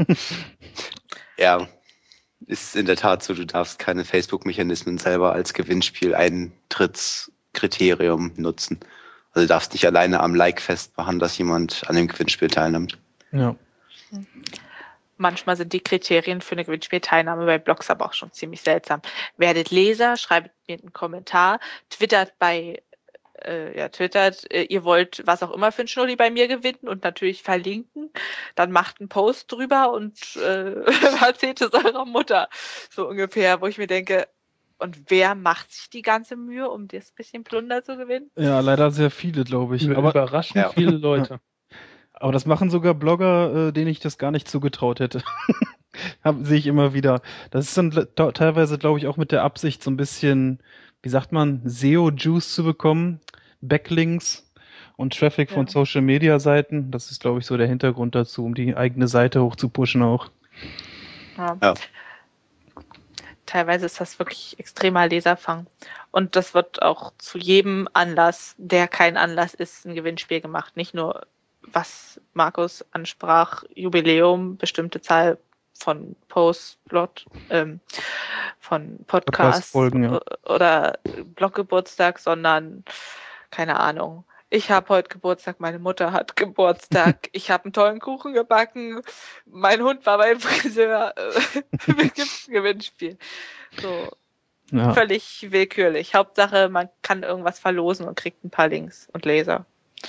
Ja, ist in der Tat so, du darfst keine Facebook-Mechanismen selber als Gewinnspiel-Eintrittskriterium nutzen. Also du darfst nicht alleine am Like festmachen, dass jemand an dem Gewinnspiel teilnimmt. Ja. Manchmal sind die Kriterien für eine Gewinnspielteilnahme bei Blogs aber auch schon ziemlich seltsam. Werdet Leser, schreibt mir einen Kommentar, twittert bei, äh, ja, twittert, äh, ihr wollt was auch immer für einen Schnulli bei mir gewinnen und natürlich verlinken, dann macht einen Post drüber und äh, erzählt es eurer Mutter, so ungefähr, wo ich mir denke, Und wer macht sich die ganze Mühe, um das bisschen Plunder zu gewinnen? Ja, leider sehr viele, glaube ich. Über, Aber, überraschend ja. viele Leute. aber das machen sogar Blogger, äh, denen ich das gar nicht zugetraut hätte. Hab, sehe ich immer wieder. Das ist dann te- teilweise, glaube ich, auch mit der Absicht, so ein bisschen, wie sagt man, S E O-Juice zu bekommen, Backlinks und Traffic von Ja. Social-Media-Seiten. Das ist, glaube ich, so der Hintergrund dazu, um die eigene Seite hoch zu pushen auch. Ja. Ja. Teilweise ist das wirklich extremer Leserfang. Und das wird auch zu jedem Anlass, der kein Anlass ist, ein Gewinnspiel gemacht. Nicht nur, was Markus ansprach, Jubiläum, bestimmte Zahl von Posts, Blog, ähm, von Podcasts Podcast-Folgen, ja. oder Bloggeburtstag, sondern keine Ahnung. Ich habe heute Geburtstag, meine Mutter hat Geburtstag, ich habe einen tollen Kuchen gebacken, mein Hund war beim Friseur, es gibt ein Gewinnspiel. So Ja. völlig willkürlich. Hauptsache, man kann irgendwas verlosen und kriegt ein paar Links und Laser.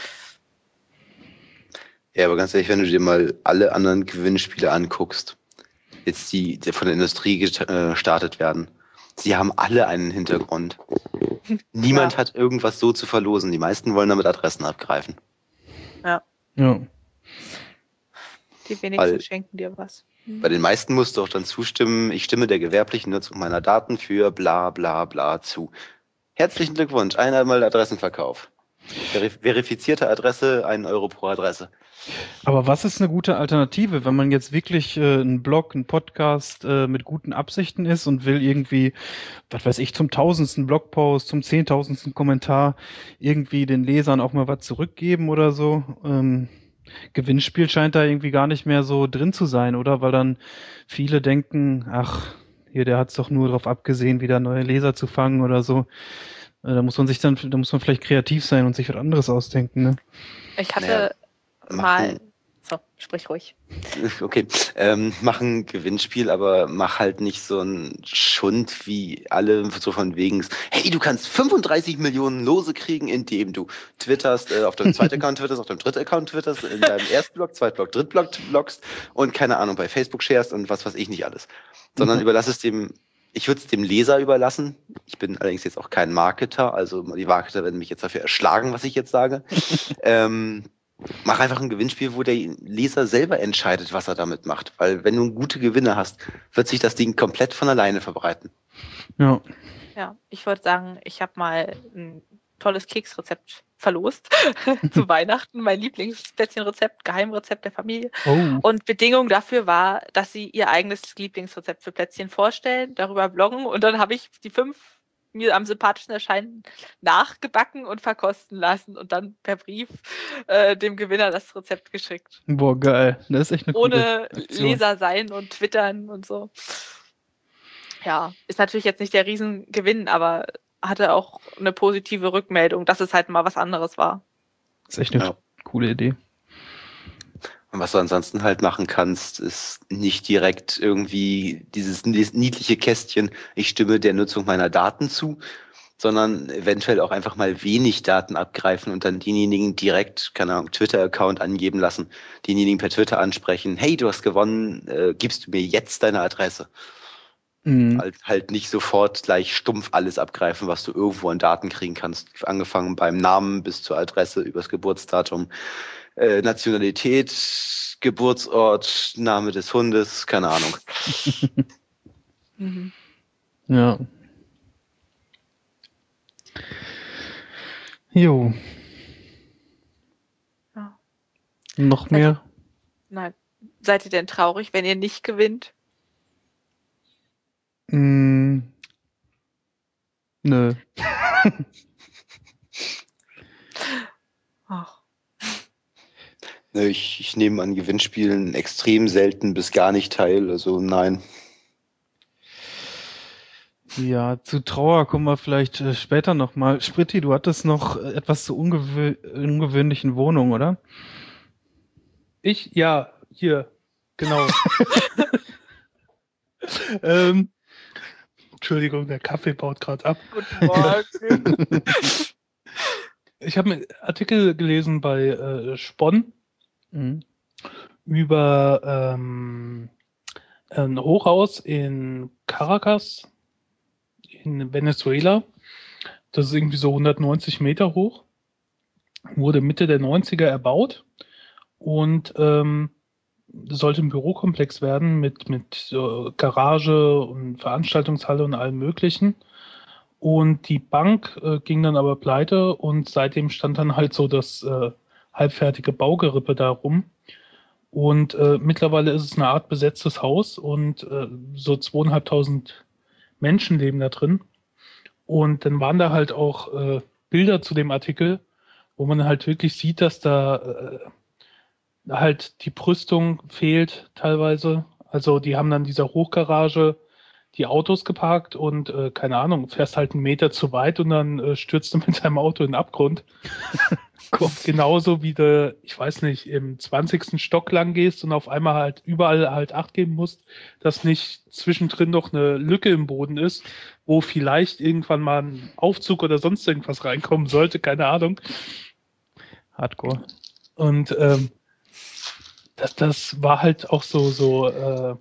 Ja, aber ganz ehrlich, wenn du dir mal alle anderen Gewinnspiele anguckst, jetzt die, die von der Industrie gestartet werden, sie haben alle einen Hintergrund. Niemand Ja. hat irgendwas so zu verlosen. Die meisten wollen damit Adressen abgreifen. Ja. Die wenigsten Weil- schenken dir was. Bei den meisten musst du auch dann zustimmen, ich stimme der gewerblichen Nutzung meiner Daten für bla bla bla zu. Herzlichen Glückwunsch, einmal Adressenverkauf. Verif verifizierte Adresse, einen Euro pro Adresse. Aber was ist eine gute Alternative, wenn man jetzt wirklich äh, einen Blog, einen Podcast äh, mit guten Absichten ist und will irgendwie, was weiß ich, zum tausendsten Blogpost, zum zehntausendsten Kommentar irgendwie den Lesern auch mal was zurückgeben oder so? Ähm, Gewinnspiel scheint da irgendwie gar nicht mehr so drin zu sein, oder? Weil dann viele denken, ach, hier, der hat's doch nur darauf abgesehen, wieder neue Leser zu fangen oder so. Äh, da muss man sich dann, da muss man vielleicht kreativ sein und sich was anderes ausdenken, ne? Ich hatte Naja, mal. machen- So, sprich ruhig. Okay, ähm, mach ein Gewinnspiel, aber mach halt nicht so ein Schund wie alle, so von wegen, hey, du kannst fünfunddreißig Millionen Lose kriegen, indem du twitterst, äh, auf deinem zweiten Account twitterst, auf deinem dritten Account twitterst, in deinem ersten Blog, zweiten Blog, dritten Blog bloggst und keine Ahnung, bei Facebook sharest und was weiß ich nicht alles. Sondern Mhm. überlass es dem, ich würde es dem Leser überlassen. Ich bin allerdings jetzt auch kein Marketer, also die Marketer werden mich jetzt dafür erschlagen, was ich jetzt sage. ähm, Mach einfach ein Gewinnspiel, wo der Leser selber entscheidet, was er damit macht. Weil wenn du gute Gewinne hast, wird sich das Ding komplett von alleine verbreiten. Ja. Ja, ich würde sagen, ich habe mal ein tolles Keksrezept verlost zu Weihnachten, mein Lieblingsplätzchenrezept, Geheimrezept der Familie. Oh. Und Bedingung dafür war, dass sie ihr eigenes Lieblingsrezept für Plätzchen vorstellen, darüber bloggen und dann habe ich die fünf mir am sympathischsten erscheinen nachgebacken und verkosten lassen und dann per Brief äh, dem Gewinner das Rezept geschickt. Boah, geil. Das ist echt eine Ohne coole Aktion. Leser sein und twittern und so. Ja, ist natürlich jetzt nicht der Riesengewinn, aber hatte auch eine positive Rückmeldung, dass es halt mal was anderes war. Das ist echt eine Ja. coole Idee. Und was du ansonsten halt machen kannst, ist nicht direkt irgendwie dieses niedliche Kästchen, ich stimme der Nutzung meiner Daten zu, sondern eventuell auch einfach mal wenig Daten abgreifen und dann denjenigen direkt, keine Ahnung, Twitter-Account angeben lassen, denjenigen per Twitter ansprechen, hey, du hast gewonnen, äh, gibst du mir jetzt deine Adresse? Mhm. Halt, halt nicht sofort gleich stumpf alles abgreifen, was du irgendwo an Daten kriegen kannst. Angefangen beim Namen bis zur Adresse, übers Geburtsdatum, äh, Nationalität, Geburtsort, Name des Hundes, keine Ahnung. Mhm. Ja. Jo. Ja. Noch mehr? Nein. Seid ihr denn traurig, wenn ihr nicht gewinnt? Mm. Nö. Ach. Ne, Ich, ich nehme an Gewinnspielen extrem selten bis gar nicht teil, also nein. Ja, zu Trauer kommen wir vielleicht äh, später nochmal. Spritti, du hattest noch äh, etwas zur ungewö ungewöhnlichen Wohnung, oder? Ich, ja, hier, genau. ähm, Entschuldigung, der Kaffee baut gerade ab. Guten Morgen. Ich habe einen Artikel gelesen bei äh, Spon Mhm. über ähm, ein Hochhaus in Caracas in Venezuela. Das ist irgendwie so hundertneunzig Meter hoch. Wurde Mitte der neunziger erbaut und ähm, sollte ein Bürokomplex werden mit, mit äh, Garage und Veranstaltungshalle und allem Möglichen. Und die Bank äh, ging dann aber pleite und seitdem stand dann halt so das äh, halbfertige Baugerippe da rum. Und äh, mittlerweile ist es eine Art besetztes Haus und äh, so zweieinhalbtausend Menschen leben da drin. Und dann waren da halt auch äh, Bilder zu dem Artikel, wo man halt wirklich sieht, dass da äh, halt die Brüstung fehlt teilweise. Also die haben dann dieser Hochgarage die Autos geparkt und äh, keine Ahnung, fährst halt einen Meter zu weit und dann äh, stürzt du mit deinem Auto in den Abgrund. Genauso wie du, ich weiß nicht, im zwanzigsten Stock lang gehst und auf einmal halt überall halt Acht geben musst, dass nicht zwischendrin noch eine Lücke im Boden ist, wo vielleicht irgendwann mal ein Aufzug oder sonst irgendwas reinkommen sollte, keine Ahnung. Hardcore. Und ähm, das, das war halt auch so, so äh,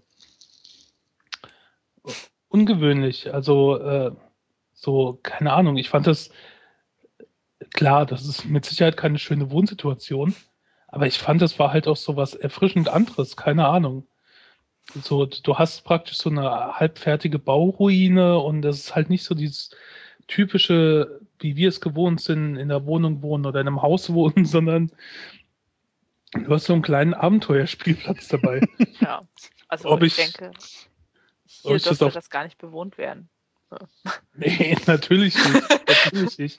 ungewöhnlich. Also äh, so, keine Ahnung, ich fand das klar, das ist mit Sicherheit keine schöne Wohnsituation, aber ich fand, das war halt auch so was erfrischend anderes, keine Ahnung. So, du hast praktisch so eine halbfertige Bauruine und das ist halt nicht so dieses typische, wie wir es gewohnt sind, in der Wohnung wohnen oder in einem Haus wohnen, sondern du hast so einen kleinen Abenteuerspielplatz dabei. Ja, also Ob ich, ich- denke, ob hier ich das dürfte auf- das gar nicht bewohnt werden. Nee, natürlich nicht. Natürlich nicht.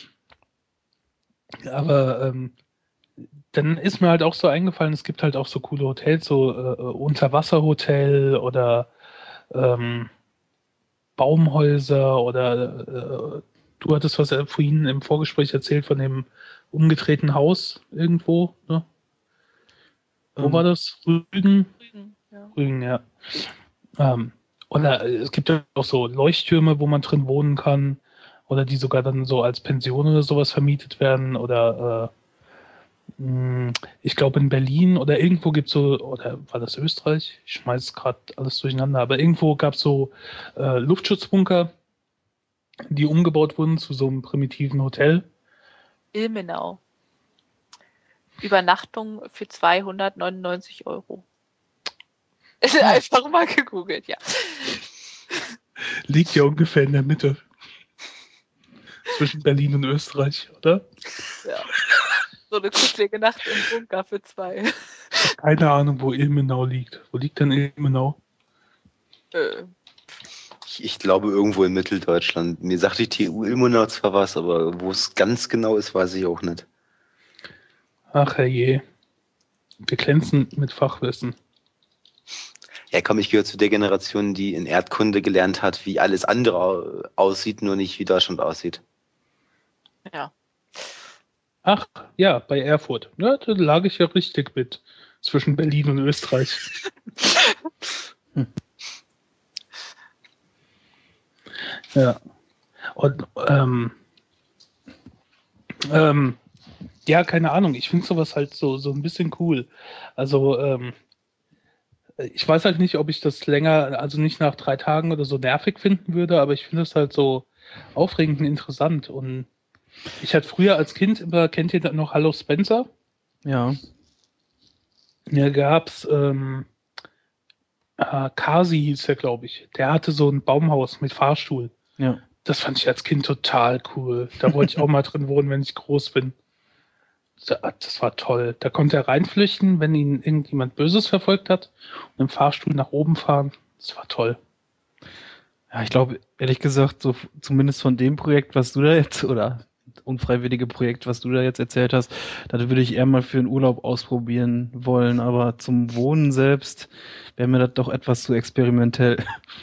Aber ähm, dann ist mir halt auch so eingefallen, es gibt halt auch so coole Hotels, so äh, Unterwasserhotel oder ähm, Baumhäuser oder äh, du hattest was äh, vorhin im Vorgespräch erzählt von dem umgedrehten Haus irgendwo, ne? Wo Ähm, war das? Rügen? Rügen, ja. Rügen, ja. Ähm, oder äh, es gibt ja auch so Leuchttürme, wo man drin wohnen kann oder die sogar dann so als Pension oder sowas vermietet werden oder äh, mh, ich glaube in Berlin oder irgendwo gibt es so, oder war das Österreich? Ich schmeiß gerade alles durcheinander, aber irgendwo gab es so äh, Luftschutzbunker, die umgebaut wurden zu so einem primitiven Hotel. Ilmenau. Übernachtung für zweihundertneunundneunzig Euro. Einfach mal gegoogelt, ja. Liegt ja ungefähr in der Mitte. Zwischen Berlin und Österreich, oder? Ja. So eine kuschelige Nacht im Bunker für zwei. Keine Ahnung, wo Ilmenau liegt. Wo liegt denn Ilmenau? Äh, Ich, ich glaube irgendwo in Mitteldeutschland. Mir sagte die T U Ilmenau zwar was, aber wo es ganz genau ist, weiß ich auch nicht. Ach herrje. Wir glänzen mit Fachwissen. Ja, komm, ich gehöre zu der Generation, die in Erdkunde gelernt hat, wie alles andere aussieht, nur nicht wie Deutschland aussieht. ja. Ach, ja, bei Erfurt. Ja, da lag ich ja richtig mit. Zwischen Berlin und Österreich. Hm. Ja. Und, ähm, ähm, ja, keine Ahnung. Ich finde sowas halt so, so ein bisschen cool. Also, ähm, ich weiß halt nicht, ob ich das länger, also nicht nach drei Tagen oder so nervig finden würde, aber ich finde es halt so aufregend und interessant. Und ich hatte früher als Kind immer, kennt ihr noch Hallo Spencer? ja. Da gab's ähm, äh, Kasi hieß der, glaube ich. Der hatte so ein Baumhaus mit Fahrstuhl. Ja. Das fand ich als Kind total cool. Da wollte ich auch mal drin wohnen, wenn ich groß bin. Das war toll. Da konnte er reinflüchten, wenn ihn irgendjemand Böses verfolgt hat und im Fahrstuhl nach oben fahren. Das war toll. Ja, ich glaube, ehrlich gesagt, so f- zumindest von dem Projekt, was du da jetzt, oder unfreiwillige Projekt, was du da jetzt erzählt hast, das würde ich eher mal für einen Urlaub ausprobieren wollen, aber zum Wohnen selbst wäre mir das doch etwas zu experimentell.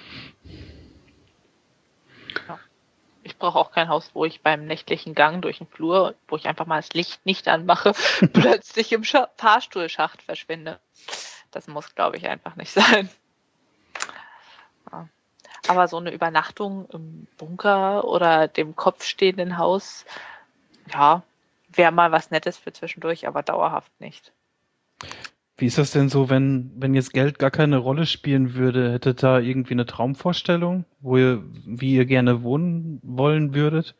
Ich brauche auch kein Haus, wo ich beim nächtlichen Gang durch den Flur, wo ich einfach mal das Licht nicht anmache, plötzlich im Scha- Fahrstuhlschacht verschwinde. Das muss, glaube ich, einfach nicht sein. Ja. Aber so eine Übernachtung im Bunker oder dem kopfstehenden Haus, ja, wäre mal was Nettes für zwischendurch, aber dauerhaft nicht. Wie Wie ist das denn so, wenn, wenn jetzt Geld gar keine Rolle spielen würde? Hättet ihr da irgendwie eine Traumvorstellung, wo ihr, wie ihr gerne wohnen wollen würdet?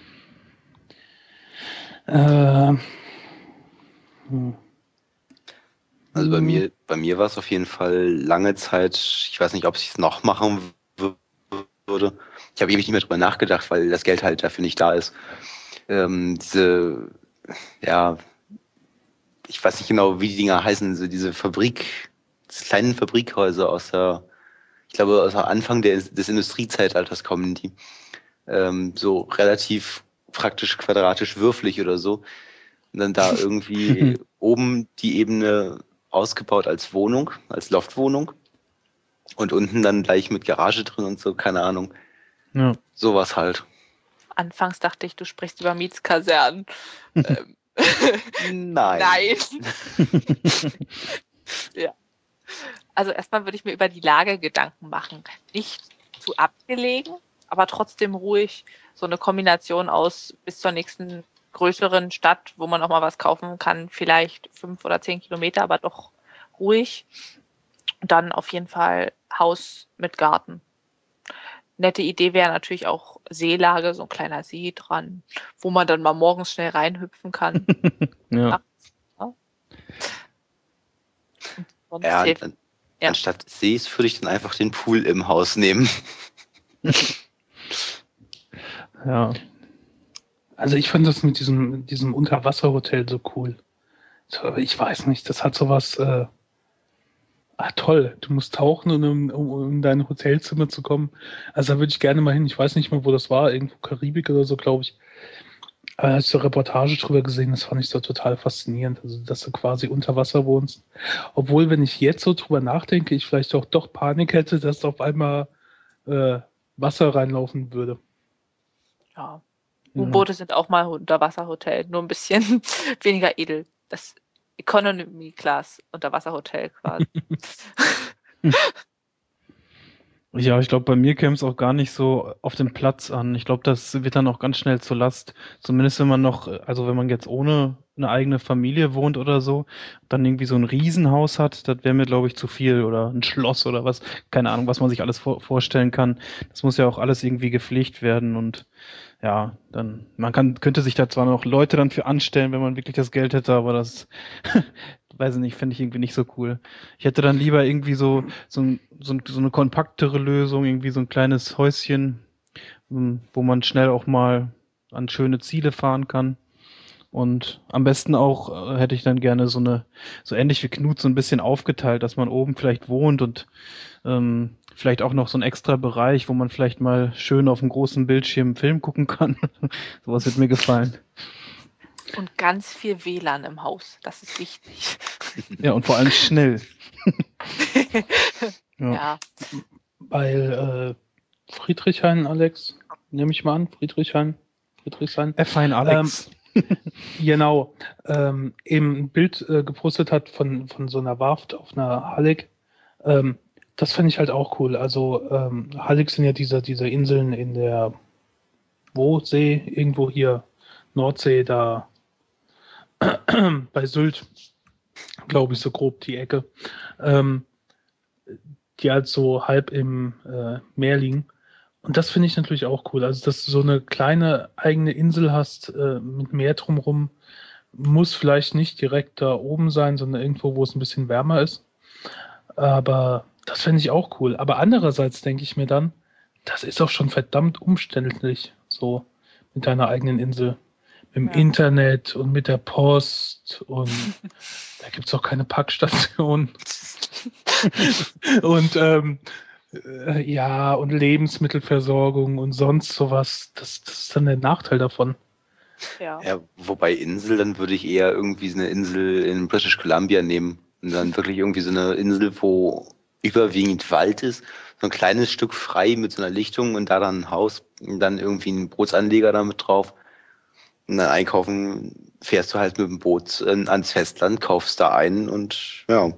Äh, hm. Also bei Hm. mir, bei mir war es auf jeden Fall lange Zeit, ich weiß nicht, ob ich es noch machen w- würde. Ich habe ewig nicht mehr drüber nachgedacht, weil das Geld halt dafür nicht da ist. Ähm, diese, ja, ich weiß nicht genau, wie die Dinger heißen, so diese Fabrik, diese kleinen Fabrikhäuser aus der, ich glaube, aus der Anfang des, des Industriezeitalters kommen die. Ähm, so relativ praktisch quadratisch würfelig oder so. Und dann da irgendwie oben die Ebene ausgebaut als Wohnung, als Loftwohnung. Und unten dann gleich mit Garage drin und so, keine Ahnung. Ja. Sowas halt. Anfangs dachte ich, du sprichst über Mietskasernen. ähm. Nein. Nein. Ja. Also erstmal würde ich mir über die Lage Gedanken machen. Nicht zu abgelegen, aber trotzdem ruhig. So eine Kombination aus bis zur nächsten größeren Stadt, wo man auch mal was kaufen kann, vielleicht fünf oder zehn Kilometer, aber doch ruhig. Und dann auf jeden Fall Haus mit Garten. Nette Idee wäre natürlich auch Seelage, so ein kleiner See dran, wo man dann mal morgens schnell reinhüpfen kann. Ja. Ja. Und sonst Ja, hilft- an, Ja. anstatt Sees würde ich dann einfach den Pool im Haus nehmen. Ja. Also ich fand das mit diesem, mit diesem Unterwasserhotel so cool. So, ich weiß nicht, das hat sowas, äh, ah toll, du musst tauchen, um, um, um in dein Hotelzimmer zu kommen. Also da würde ich gerne mal hin. Ich weiß nicht mehr, wo das war, irgendwo Karibik oder so, glaube ich. Aber da habe ich so eine Reportage drüber gesehen, das fand ich so total faszinierend. Also, dass du quasi unter Wasser wohnst. Obwohl, wenn ich jetzt so drüber nachdenke, ich vielleicht auch doch Panik hätte, dass auf einmal äh, Wasser reinlaufen würde. Ja. Ja. U-Boote sind auch mal Unterwasserhotel, nur ein bisschen weniger edel. Das Economy Class Unterwasserhotel quasi. Ja, ich glaube, bei mir käme es auch gar nicht so auf den Platz an. Ich glaube, das wird dann auch ganz schnell zur Last. Zumindest wenn man noch, also wenn man jetzt ohne eine eigene Familie wohnt oder so, dann irgendwie so ein Riesenhaus hat, das wäre mir, glaube ich, zu viel. Oder ein Schloss oder was. Keine Ahnung, was man sich alles vor vorstellen kann. Das muss ja auch alles irgendwie gepflegt werden und ja, dann, man kann, könnte sich da zwar noch Leute dann für anstellen, wenn man wirklich das Geld hätte, aber das, weiß ich nicht, finde ich irgendwie nicht so cool. Ich hätte dann lieber irgendwie so, so, ein, so, ein, so eine kompaktere Lösung, irgendwie so ein kleines Häuschen, ähm, wo man schnell auch mal an schöne Ziele fahren kann. Und am besten auch äh, hätte ich dann gerne so eine, so ähnlich wie Knut, so ein bisschen aufgeteilt, dass man oben vielleicht wohnt und ähm, vielleicht auch noch so ein extra Bereich, wo man vielleicht mal schön auf dem großen Bildschirm einen Film gucken kann. Sowas wird mir gefallen. Und ganz viel W L A N im Haus. Das ist wichtig. Ja, und vor allem schnell. Ja. Ja. Weil äh, Friedrichshain, Alex, nehme ich mal an, Friedrichshain, Friedrichshain, F-Fein Alex. genau, ähm, eben ein Bild äh, gepostet hat von, von so einer Warft auf einer Hallig. Ähm, das finde ich halt auch cool. Also ähm, Hallig sind ja diese, diese Inseln in der wo See, irgendwo hier, Nordsee, da bei Sylt, glaube ich, so grob die Ecke, ähm, die halt so halb im äh, Meer liegen. Und das finde ich natürlich auch cool. Also, dass du so eine kleine eigene Insel hast äh, mit Meer drumherum, muss vielleicht nicht direkt da oben sein, sondern irgendwo, wo es ein bisschen wärmer ist. Aber das finde ich auch cool. Aber andererseits denke ich mir dann, das ist auch schon verdammt umständlich, so mit deiner eigenen Insel. Mit dem Ja. Internet und mit der Post und da gibt es auch keine Packstation. und ähm, äh, ja, und Lebensmittelversorgung und sonst sowas. Das, das ist dann der Nachteil davon. Ja. Ja, wobei Insel, dann würde ich eher irgendwie so eine Insel in British Columbia nehmen. Und dann wirklich irgendwie so eine Insel, wo überwiegend Wald ist, so ein kleines Stück frei mit so einer Lichtung und da dann ein Haus und dann irgendwie ein Bootsanleger damit drauf. Und dann einkaufen fährst du halt mit dem Boot äh, ans Festland, kaufst da ein und ja.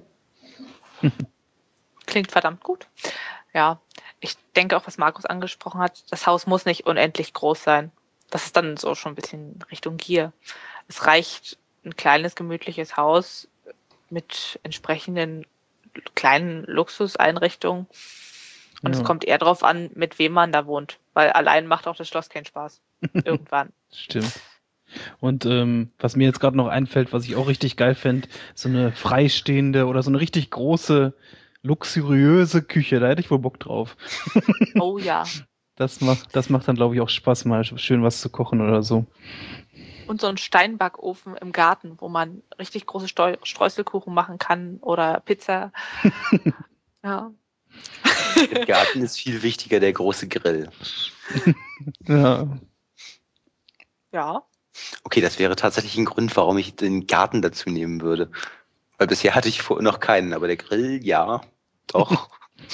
Klingt verdammt gut. Ja. Ich denke auch, was Markus angesprochen hat, das Haus muss nicht unendlich groß sein. Das ist dann so schon ein bisschen Richtung Gier. Es reicht ein kleines, gemütliches Haus mit entsprechenden kleinen Luxuseinrichtungen. Und Ja. es kommt eher darauf an, mit wem man da wohnt. Weil allein macht auch das Schloss keinen Spaß. Irgendwann. Stimmt. Und ähm, was mir jetzt gerade noch einfällt, was ich auch richtig geil fände, so eine freistehende oder so eine richtig große, luxuriöse Küche, da hätte ich wohl Bock drauf. Oh ja. Das macht, das macht dann, glaube ich, auch Spaß, mal schön was zu kochen oder so. Und so ein Steinbackofen im Garten, wo man richtig große Steu- Streuselkuchen machen kann oder Pizza. Ja. Im Garten ist viel wichtiger der große Grill. Ja. Ja. Okay, das wäre tatsächlich ein Grund, warum ich den Garten dazu nehmen würde. Weil bisher hatte ich vorher noch keinen, aber der Grill, ja, doch.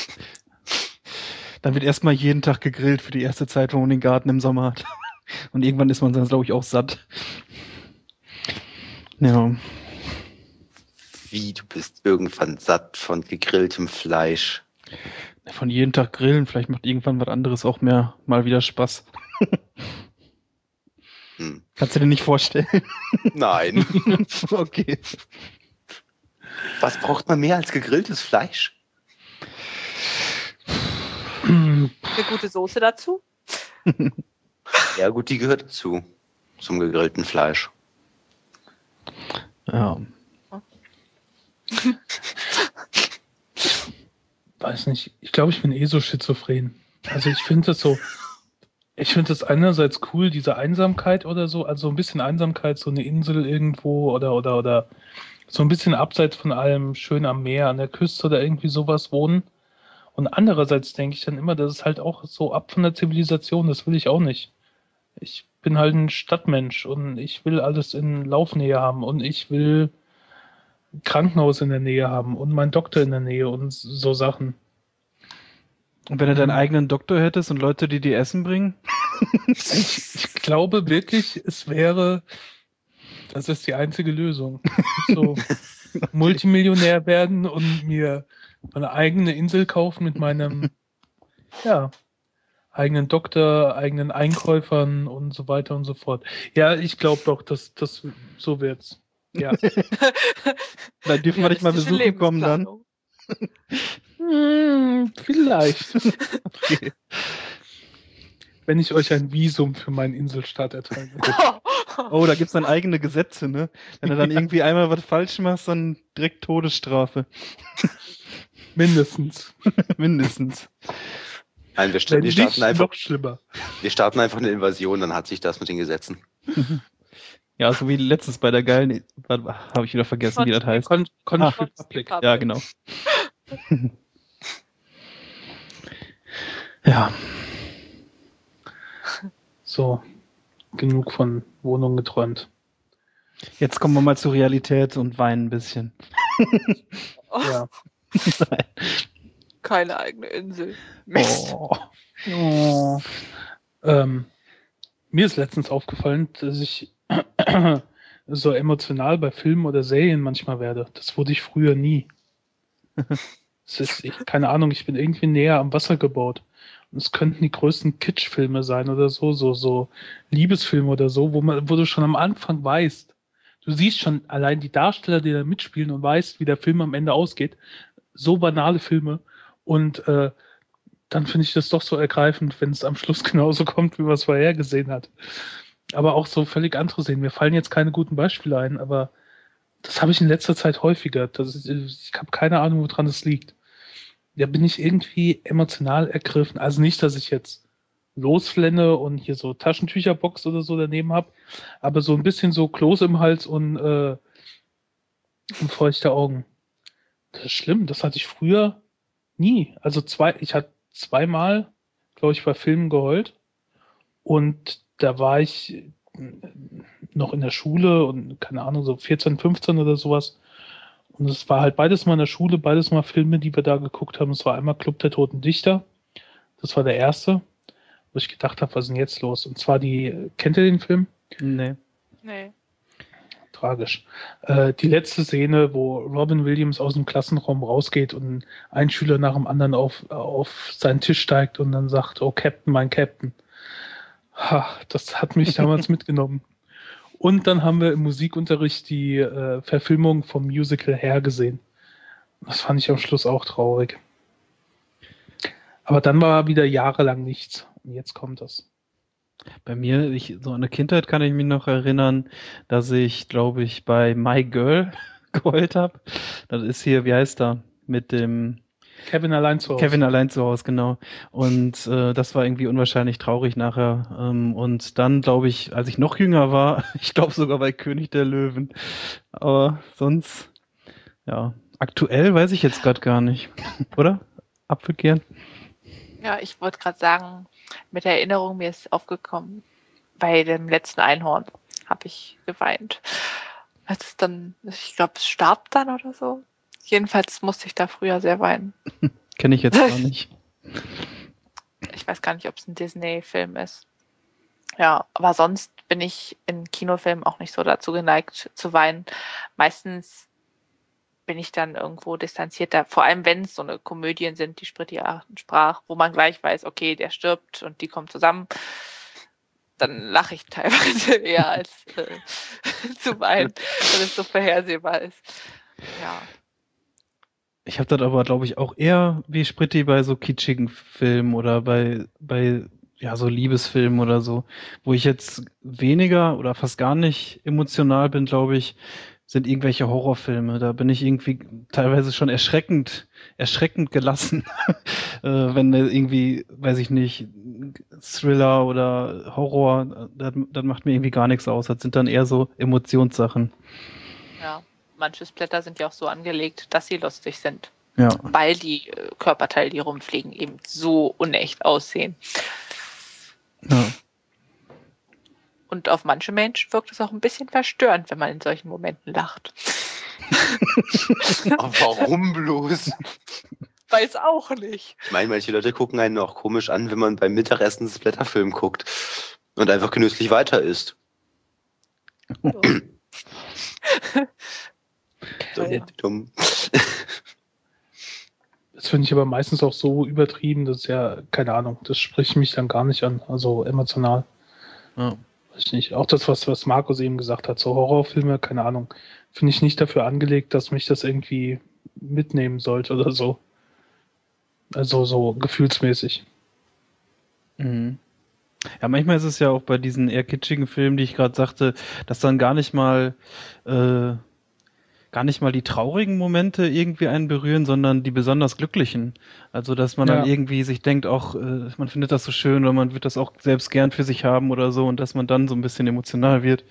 Dann wird erstmal jeden Tag gegrillt für die erste Zeit, wo man den Garten im Sommer hat. Und irgendwann ist man dann, glaube ich, auch satt. Ja. Wie, du bist irgendwann satt von gegrilltem Fleisch. Von jeden Tag grillen, vielleicht macht irgendwann was anderes auch mehr mal wieder Spaß. Hm. Kannst du dir nicht vorstellen? Nein. Okay. Was braucht man mehr als gegrilltes Fleisch? Eine gute Soße dazu? Ja gut, die gehört dazu. Zum gegrillten Fleisch. Ja. Weiß nicht, ich glaube, ich bin eh so schizophren. Also ich finde das so, ich finde das einerseits cool, diese Einsamkeit oder so, also so ein bisschen Einsamkeit, so eine Insel irgendwo oder oder oder so ein bisschen abseits von allem, schön am Meer, an der Küste oder irgendwie sowas wohnen. Und andererseits denke ich dann immer, das ist halt auch so ab von der Zivilisation, das will ich auch nicht. Ich bin halt ein Stadtmensch und ich will alles in Laufnähe haben und ich will ein Krankenhaus in der Nähe haben und meinen Doktor in der Nähe und so Sachen. Und wenn du deinen Mhm. eigenen Doktor hättest und Leute, die dir Essen bringen? Ich, ich glaube wirklich, es wäre, das ist die einzige Lösung. So Multimillionär werden und mir meine eigene Insel kaufen mit meinem, ja, eigenen Doktor, eigenen Einkäufern und so weiter und so fort. Ja, ich glaube doch, dass das so wird's. Ja. Dann dürfen wir dich mal Realistische besuchen kommen dann. Lebensplanung. Hm, vielleicht. Okay. Wenn ich euch ein Visum für meinen Inselstaat erteile. Oh, da gibt's dann eigene Gesetze, ne? Wenn du dann irgendwie einmal was falsch machst, dann direkt Todesstrafe. Mindestens. Mindestens. Nein, wir, sta Wenn wir, nicht, starten einfach, noch schlimmer. wir starten einfach eine Invasion, dann hat sich das mit den Gesetzen. Ja, so wie letztens bei der geilen, habe ich wieder vergessen, wie das heißt. Con Con Ah, Republic. Ja, genau. Ja, So, genug von Wohnungen geträumt. jetzt kommen wir mal zur Realität und weinen ein bisschen. Oh, Ja. Nein. keine eigene Insel. Mist. Oh. Oh. Ähm, mir ist letztens aufgefallen, dass ich so emotional bei Filmen oder Serien manchmal werde. Das wurde ich früher nie. Es ist, ich, keine Ahnung, ich bin irgendwie näher am Wasser gebaut. Und es könnten die größten Kitschfilme sein oder so, so, so Liebesfilme oder so, wo man, wo du schon am Anfang weißt, du siehst schon allein die Darsteller, die da mitspielen und weißt, wie der Film am Ende ausgeht. So banale Filme. Und äh, dann finde ich das doch so ergreifend, wenn es am Schluss genauso kommt, wie man es vorher gesehen hat. Aber auch so völlig andere Szenen. Mir fallen jetzt keine guten Beispiele ein, aber das habe ich in letzter Zeit häufiger. Das ist, ich habe keine Ahnung, woran es liegt. Da bin ich irgendwie emotional ergriffen. Also nicht, dass ich jetzt losflenne und hier so Taschentücherbox oder so daneben habe, aber so ein bisschen so Kloß im Hals und, äh, und feuchte Augen. Das ist schlimm. Das hatte ich früher nie. Also zwei, ich hatte zweimal, glaube ich, bei Filmen geheult. Und da war ich noch in der Schule und keine Ahnung, so vierzehn, fünfzehn oder sowas. Und es war halt beides mal in der Schule, beides mal Filme, die wir da geguckt haben. Es war einmal Club der Toten Dichter. Das war der erste, wo ich gedacht habe, was ist denn jetzt los? Und zwar die, kennt ihr den Film? Nee. Nee. Tragisch. Äh, die letzte Szene, wo Robin Williams aus dem Klassenraum rausgeht und ein Schüler nach dem anderen auf, auf seinen Tisch steigt und dann sagt, oh Captain, mein Captain. Ha, das hat mich damals mitgenommen. Und dann haben wir im Musikunterricht die äh, Verfilmung vom Musical Hair gesehen. Das fand ich am Schluss auch traurig. Aber dann war wieder jahrelang nichts. Und jetzt kommt das. Bei mir, ich, so an der Kindheit kann ich mich noch erinnern, dass ich, glaube ich, bei My Girl geheult habe. Das ist hier, wie heißt er? Mit dem Kevin allein zu Hause. Kevin allein zu Hause, genau. Und äh, das war irgendwie unwahrscheinlich traurig nachher. Ähm, und dann, glaube ich, als ich noch jünger war, ich glaube sogar bei König der Löwen. Aber sonst, ja, aktuell weiß ich jetzt gerade gar nicht. Oder? Apfelkern? Ja, ich wollte gerade sagen, mit der Erinnerung, mir ist aufgekommen, bei dem letzten Einhorn habe ich geweint. Als es dann, ich glaube, es starb dann oder so. Jedenfalls musste ich da früher sehr weinen. Kenne ich jetzt gar nicht. Ich weiß gar nicht, ob es ein Disney-Film ist. Ja, aber sonst bin ich in Kinofilmen auch nicht so dazu geneigt zu weinen. Meistens bin ich dann irgendwo distanzierter, vor allem wenn es so eine Komödien sind, die Spritti sprach, wo man gleich weiß, okay, der stirbt und die kommen zusammen, dann lache ich teilweise eher als äh, zu weinen, weil es so vorhersehbar ist. Ja. Ich habe das aber, glaube ich, auch eher wie Spritti bei so kitschigen Filmen oder bei, bei ja, so Liebesfilmen oder so, wo ich jetzt weniger oder fast gar nicht emotional bin, glaube ich, sind irgendwelche Horrorfilme. Da bin ich irgendwie teilweise schon erschreckend, erschreckend gelassen. äh, wenn da irgendwie, weiß ich nicht, Thriller oder Horror, das, das macht mir irgendwie gar nichts aus. Das sind dann eher so Emotionssachen. Ja, manche Splatter sind ja auch so angelegt, dass sie lustig sind. Ja. Weil die äh, Körperteile, die rumfliegen, eben so unecht aussehen. Ja. Und auf manche Menschen wirkt es auch ein bisschen verstörend, wenn man in solchen Momenten lacht. Aber warum bloß? Weiß auch nicht. Ich meine, manche Leute gucken einen auch komisch an, wenn man beim Mittagessen einen Splatterfilm guckt und einfach genüsslich weiter isst. So. Dumm, dumm. Das finde ich aber meistens auch so übertrieben, dass ja, keine Ahnung, das spricht mich dann gar nicht an, also emotional. Ja. Weiß ich nicht. Auch das, was, was Markus eben gesagt hat, so Horrorfilme, keine Ahnung, finde ich nicht dafür angelegt, dass mich das irgendwie mitnehmen sollte oder so. Also so gefühlsmäßig. Mhm. Ja, manchmal ist es ja auch bei diesen eher kitschigen Filmen, die ich gerade sagte, dass dann gar nicht mal äh, gar nicht mal die traurigen Momente irgendwie einen berühren, sondern die besonders glücklichen. Also dass man Ja. dann irgendwie sich denkt, auch äh, man findet das so schön oder man wird das auch selbst gern für sich haben oder so und dass man dann so ein bisschen emotional wird.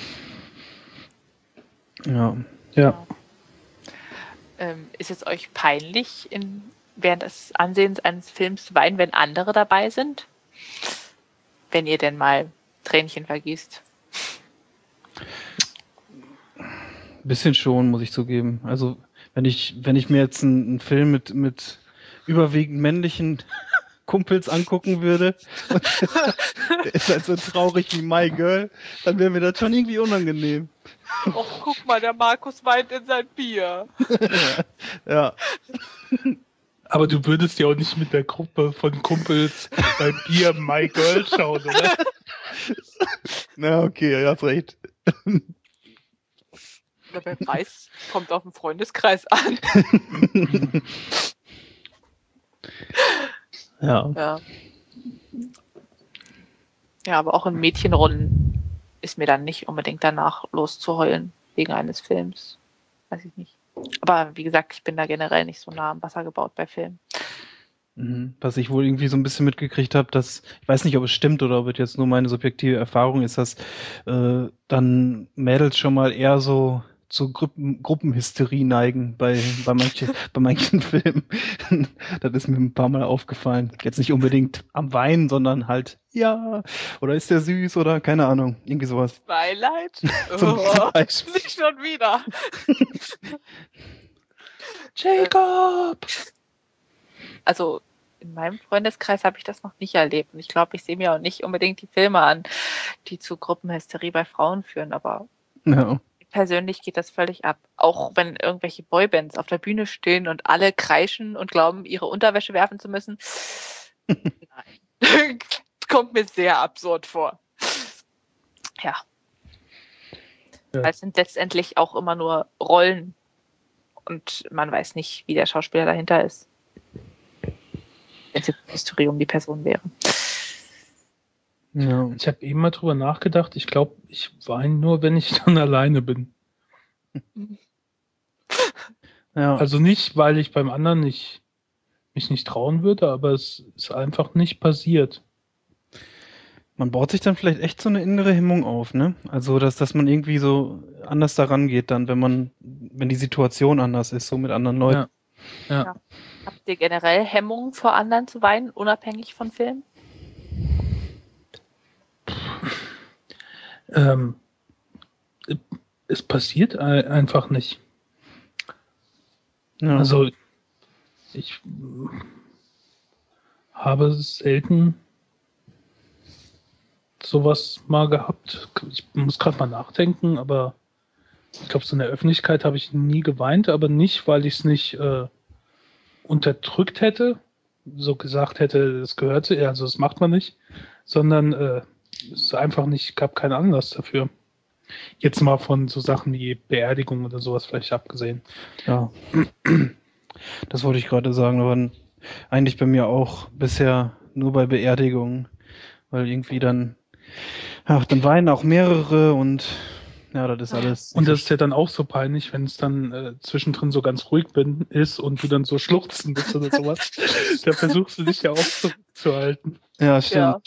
Ja. Ja. Ähm, ist es euch peinlich, in, während des Ansehens eines Films zu weinen, wenn andere dabei sind? Wenn ihr denn mal Tränchen vergießt? Bisschen schon, muss ich zugeben. Also wenn ich, wenn ich mir jetzt einen, einen Film mit, mit überwiegend männlichen Kumpels angucken würde und der ist halt so traurig wie My Girl, dann wäre mir das schon irgendwie unangenehm. Och, guck mal, der Markus weint in sein Bier. Ja. Aber du würdest ja auch nicht mit der Gruppe von Kumpels bei Bier My Girl schauen, oder? Na, okay, ja, hast recht. Oder wer weiß, kommt auf den Freundeskreis an. Ja. Ja. Ja, aber auch in Mädchenrunden ist mir dann nicht unbedingt danach loszuheulen wegen eines Films. Weiß ich nicht. Aber wie gesagt, ich bin da generell nicht so nah am Wasser gebaut bei Filmen. Mhm. Was ich wohl irgendwie so ein bisschen mitgekriegt habe, dass, ich weiß nicht, ob es stimmt oder ob es jetzt nur meine subjektive Erfahrung ist, dass äh, dann Mädels schon mal eher so zu Gruppen, Gruppenhysterie neigen bei, bei, manche, bei manchen Filmen. Das ist mir ein paar Mal aufgefallen. Jetzt nicht unbedingt am Weinen, sondern halt, ja, oder ist der süß oder keine Ahnung, irgendwie sowas. Beileid? Zum, Oh, zum Beispiel. nicht schon wieder. Jacob! Also in meinem Freundeskreis habe ich das noch nicht erlebt. Und ich glaube, ich sehe mir auch nicht unbedingt die Filme an, die zu Gruppenhysterie bei Frauen führen. Aber Ja. persönlich geht das völlig ab. Auch wenn irgendwelche Boybands auf der Bühne stehen und alle kreischen und glauben, ihre Unterwäsche werfen zu müssen. Nein. Kommt mir sehr absurd vor. Ja. Ja. Weil es sind letztendlich auch immer nur Rollen und man weiß nicht, wie der Schauspieler dahinter ist. Wenn es jetzt ein Mystery um die Person wäre. Ja. Ich habe eben mal drüber nachgedacht. Ich glaube, ich weine nur, wenn ich dann alleine bin. Ja. Also nicht, weil ich beim anderen nicht mich nicht trauen würde, aber es ist einfach nicht passiert. Man baut sich dann vielleicht echt so eine innere Hemmung auf, ne? Also, dass, dass man irgendwie so anders daran geht dann, wenn man, wenn die Situation anders ist, so mit anderen Leuten. Ja. Ja. Habt ihr generell Hemmungen vor anderen zu weinen, unabhängig von Filmen? Ähm, es passiert ein- einfach nicht. Ja. Also ich habe selten sowas mal gehabt. Ich muss gerade mal nachdenken, aber ich glaube, so in der Öffentlichkeit habe ich nie geweint, aber nicht, weil ich es nicht äh, unterdrückt hätte, so gesagt hätte, das gehörte, also das macht man nicht, sondern äh, es ist einfach nicht, gab keinen Anlass dafür. Jetzt mal von so Sachen wie Beerdigung oder sowas vielleicht abgesehen. Ja. Das wollte ich gerade sagen, aber eigentlich bei mir auch bisher nur bei Beerdigungen, weil irgendwie dann, ach, dann weinen auch mehrere und ja, das ist alles. Und das ist ja dann auch so peinlich, wenn es dann äh, zwischendrin so ganz ruhig bin, ist und du dann so schluchzen bist oder sowas. Da versuchst du dich ja auch zurückzuhalten. Ja, stimmt.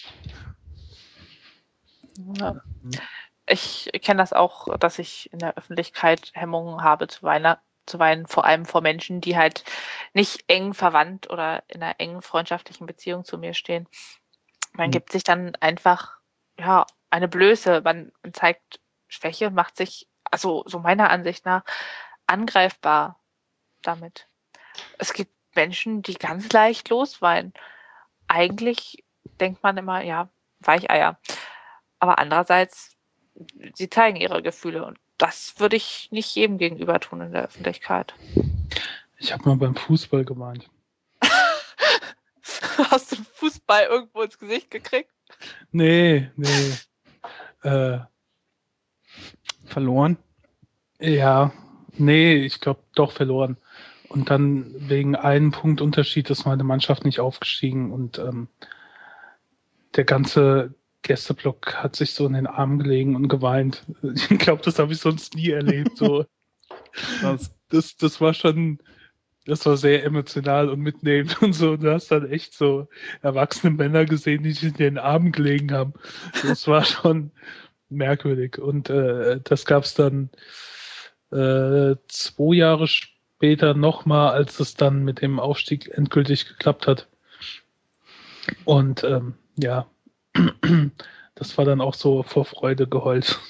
Ja. Ja. Ich kenne das auch, dass ich in der Öffentlichkeit Hemmungen habe zu weinen, zu weinen, vor allem vor Menschen, die halt nicht eng verwandt oder in einer engen freundschaftlichen Beziehung zu mir stehen. Man Hm. gibt sich dann einfach ja eine Blöße, man, man zeigt Schwäche und macht sich, also so meiner Ansicht nach, angreifbar damit. Es gibt Menschen, die ganz leicht losweinen. Eigentlich denkt man immer, ja, Weicheier. Aber andererseits, sie zeigen ihre Gefühle und das würde ich nicht jedem gegenüber tun in der Öffentlichkeit. Ich habe mal beim Fußball geweint. Hast du Fußball irgendwo ins Gesicht gekriegt? Nee, nee. Äh, Verloren? ja, nee, ich glaube doch verloren. Und dann wegen einem Punkt Unterschied ist meine Mannschaft nicht aufgestiegen und ähm, der ganze Gästeblock hat sich so in den Arm gelegen und geweint. Ich glaube, das habe ich sonst nie erlebt. So. Krass. Das, das war schon, das war sehr emotional und mitnehmend und so. Du hast dann echt so erwachsene Männer gesehen, die sich in den Armen gelegen haben. Das war schon merkwürdig. Und äh, das gab es dann äh, zwei Jahre später nochmal, als es dann mit dem Aufstieg endgültig geklappt hat. Und ähm, ja, das war dann auch so vor Freude geheult.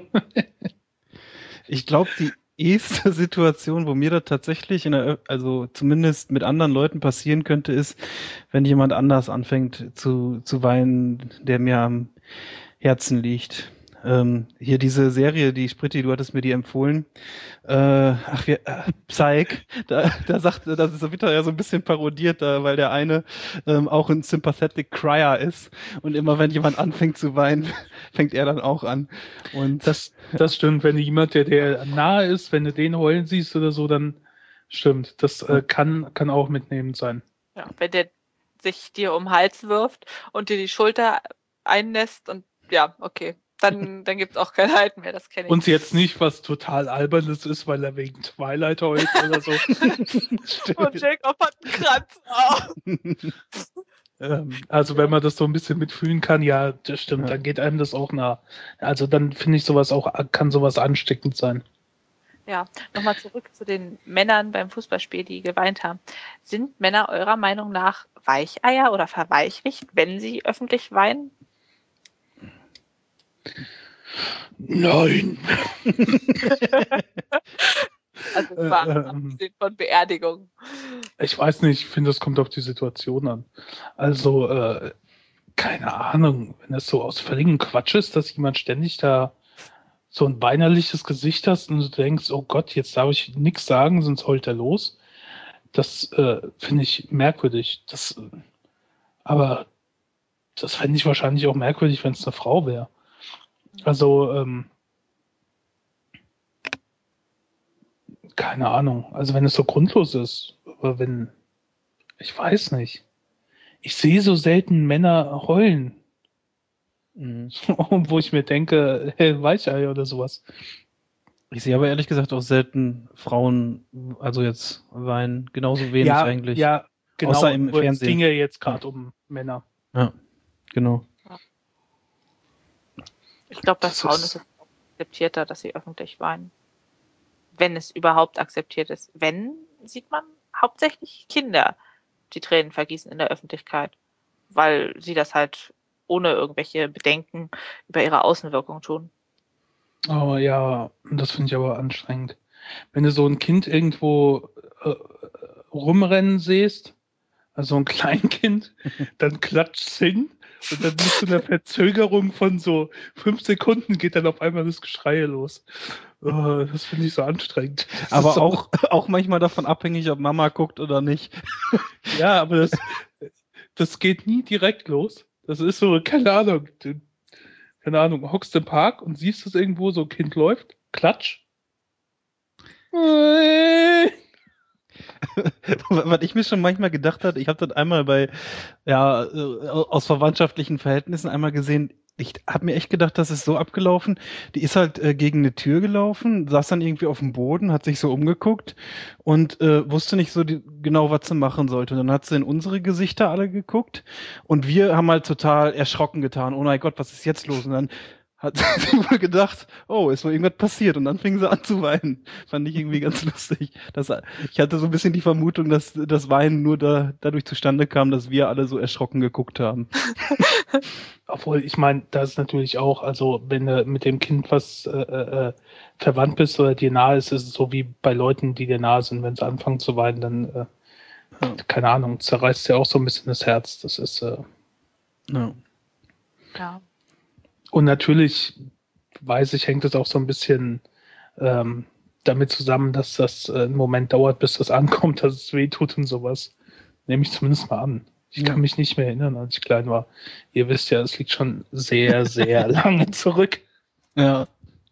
Ich glaube, die erste Situation, wo mir das tatsächlich in der, Ö- also zumindest mit anderen Leuten passieren könnte, ist, wenn jemand anders anfängt zu, zu weinen, der mir am Herzen liegt. Ähm, hier diese Serie, die Spritti, du hattest mir die empfohlen. Äh, ach, wir, äh, Psych, da, da sagt, das ist, wird ja so ein bisschen parodiert, da, weil der eine ähm, auch ein Sympathetic Crier ist und immer wenn jemand anfängt zu weinen, fängt er dann auch an. Und Das, das stimmt, wenn jemand, der dir nahe ist, wenn du den heulen siehst oder so, dann stimmt. Das äh, kann, kann auch mitnehmend sein. Ja, wenn der sich dir um den Hals wirft und dir die Schulter einnässt und ja, okay, dann, dann gibt es auch kein Halten mehr, das kenne ich. Und jetzt nicht was total Albernes ist, weil er wegen Twilight heult oder so. Und Jacob hat einen Kranz. Oh. ähm, also wenn man das so ein bisschen mitfühlen kann, ja, das stimmt, Ja. dann geht einem das auch nah. Also dann finde ich sowas auch, kann sowas ansteckend sein. Ja, nochmal zurück zu den Männern beim Fußballspiel, die geweint haben. Sind Männer eurer Meinung nach Weicheier oder verweichlicht, wenn sie öffentlich weinen? Nein. Also Äh, war ähm. abgesehen von Beerdigung. Ich weiß nicht, ich finde, das kommt auf die Situation an. Also, äh, keine Ahnung, wenn es so aus völligem Quatsch ist, dass jemand ständig da so ein weinerliches Gesicht hast und du denkst, oh Gott, jetzt darf ich nichts sagen, sonst heult er los. Das äh, finde ich merkwürdig. Das, äh, aber das fände ich wahrscheinlich auch merkwürdig, wenn es eine Frau wäre. Also, ähm, keine Ahnung. Also wenn es so grundlos ist, aber wenn, ich weiß nicht. Ich sehe so selten Männer heulen. Mhm. Wo ich mir denke, hey, Weichei oder sowas. Ich sehe aber ehrlich gesagt auch selten Frauen, also jetzt weinen, genauso wenig Ja, eigentlich. ja, genau. Außer im Aber es Fernsehen. ging ja jetzt gerade um Männer. Ja, genau. Ich glaube, bei Das Frauen ist- ist es auch akzeptierter, dass sie öffentlich weinen. Wenn es überhaupt akzeptiert ist. Wenn, sieht man hauptsächlich Kinder, die Tränen vergießen in der Öffentlichkeit, weil sie das halt ohne irgendwelche Bedenken über ihre Außenwirkung tun. Oh ja, das finde ich aber anstrengend. Wenn du so ein Kind irgendwo äh, rumrennen siehst, also ein Kleinkind, dann klatscht es hin und dann mit so einer Verzögerung von so fünf Sekunden geht dann auf einmal das Geschrei los. Oh, das finde ich so anstrengend. Das Aber ist so, auch, auch manchmal davon abhängig, ob Mama guckt oder nicht. Ja, aber das, das geht nie direkt los. Das ist so, keine Ahnung, du, keine Ahnung, hockst im Park und siehst es irgendwo, so ein Kind läuft, klatsch. Was ich mir schon manchmal gedacht hatte, ich habe das einmal bei, ja, äh, aus verwandtschaftlichen Verhältnissen einmal gesehen, ich habe mir echt gedacht, das ist so abgelaufen, die ist halt äh, gegen eine Tür gelaufen, saß dann irgendwie auf dem Boden, hat sich so umgeguckt und äh, wusste nicht so die, genau, was sie machen sollte. Und dann hat sie in unsere Gesichter alle geguckt und wir haben halt total erschrocken getan, oh mein Gott, was ist jetzt los? Und dann hat sie wohl gedacht, oh, ist wohl irgendwas passiert. Und dann fing sie an zu weinen. Fand ich irgendwie ganz lustig. Das, ich hatte so ein bisschen die Vermutung, dass das Weinen nur da, dadurch zustande kam, dass wir alle so erschrocken geguckt haben. Obwohl, ich meine, das ist natürlich auch, also wenn du mit dem Kind was äh, äh, verwandt bist oder dir nahe ist, ist es so wie bei Leuten, die dir nahe sind, wenn sie anfangen zu weinen, dann, äh, Ja. keine Ahnung, zerreißt ja auch so ein bisschen das Herz. Das ist, äh, Ja. Ja. und natürlich weiß ich, hängt es auch so ein bisschen ähm, damit zusammen, dass das äh, einen Moment dauert, bis das ankommt, dass es weh tut und sowas. Nehme ich zumindest mal an. Ich Ja. kann mich nicht mehr erinnern, als ich klein war. Ihr wisst ja, es liegt schon sehr, sehr lange zurück. Ja.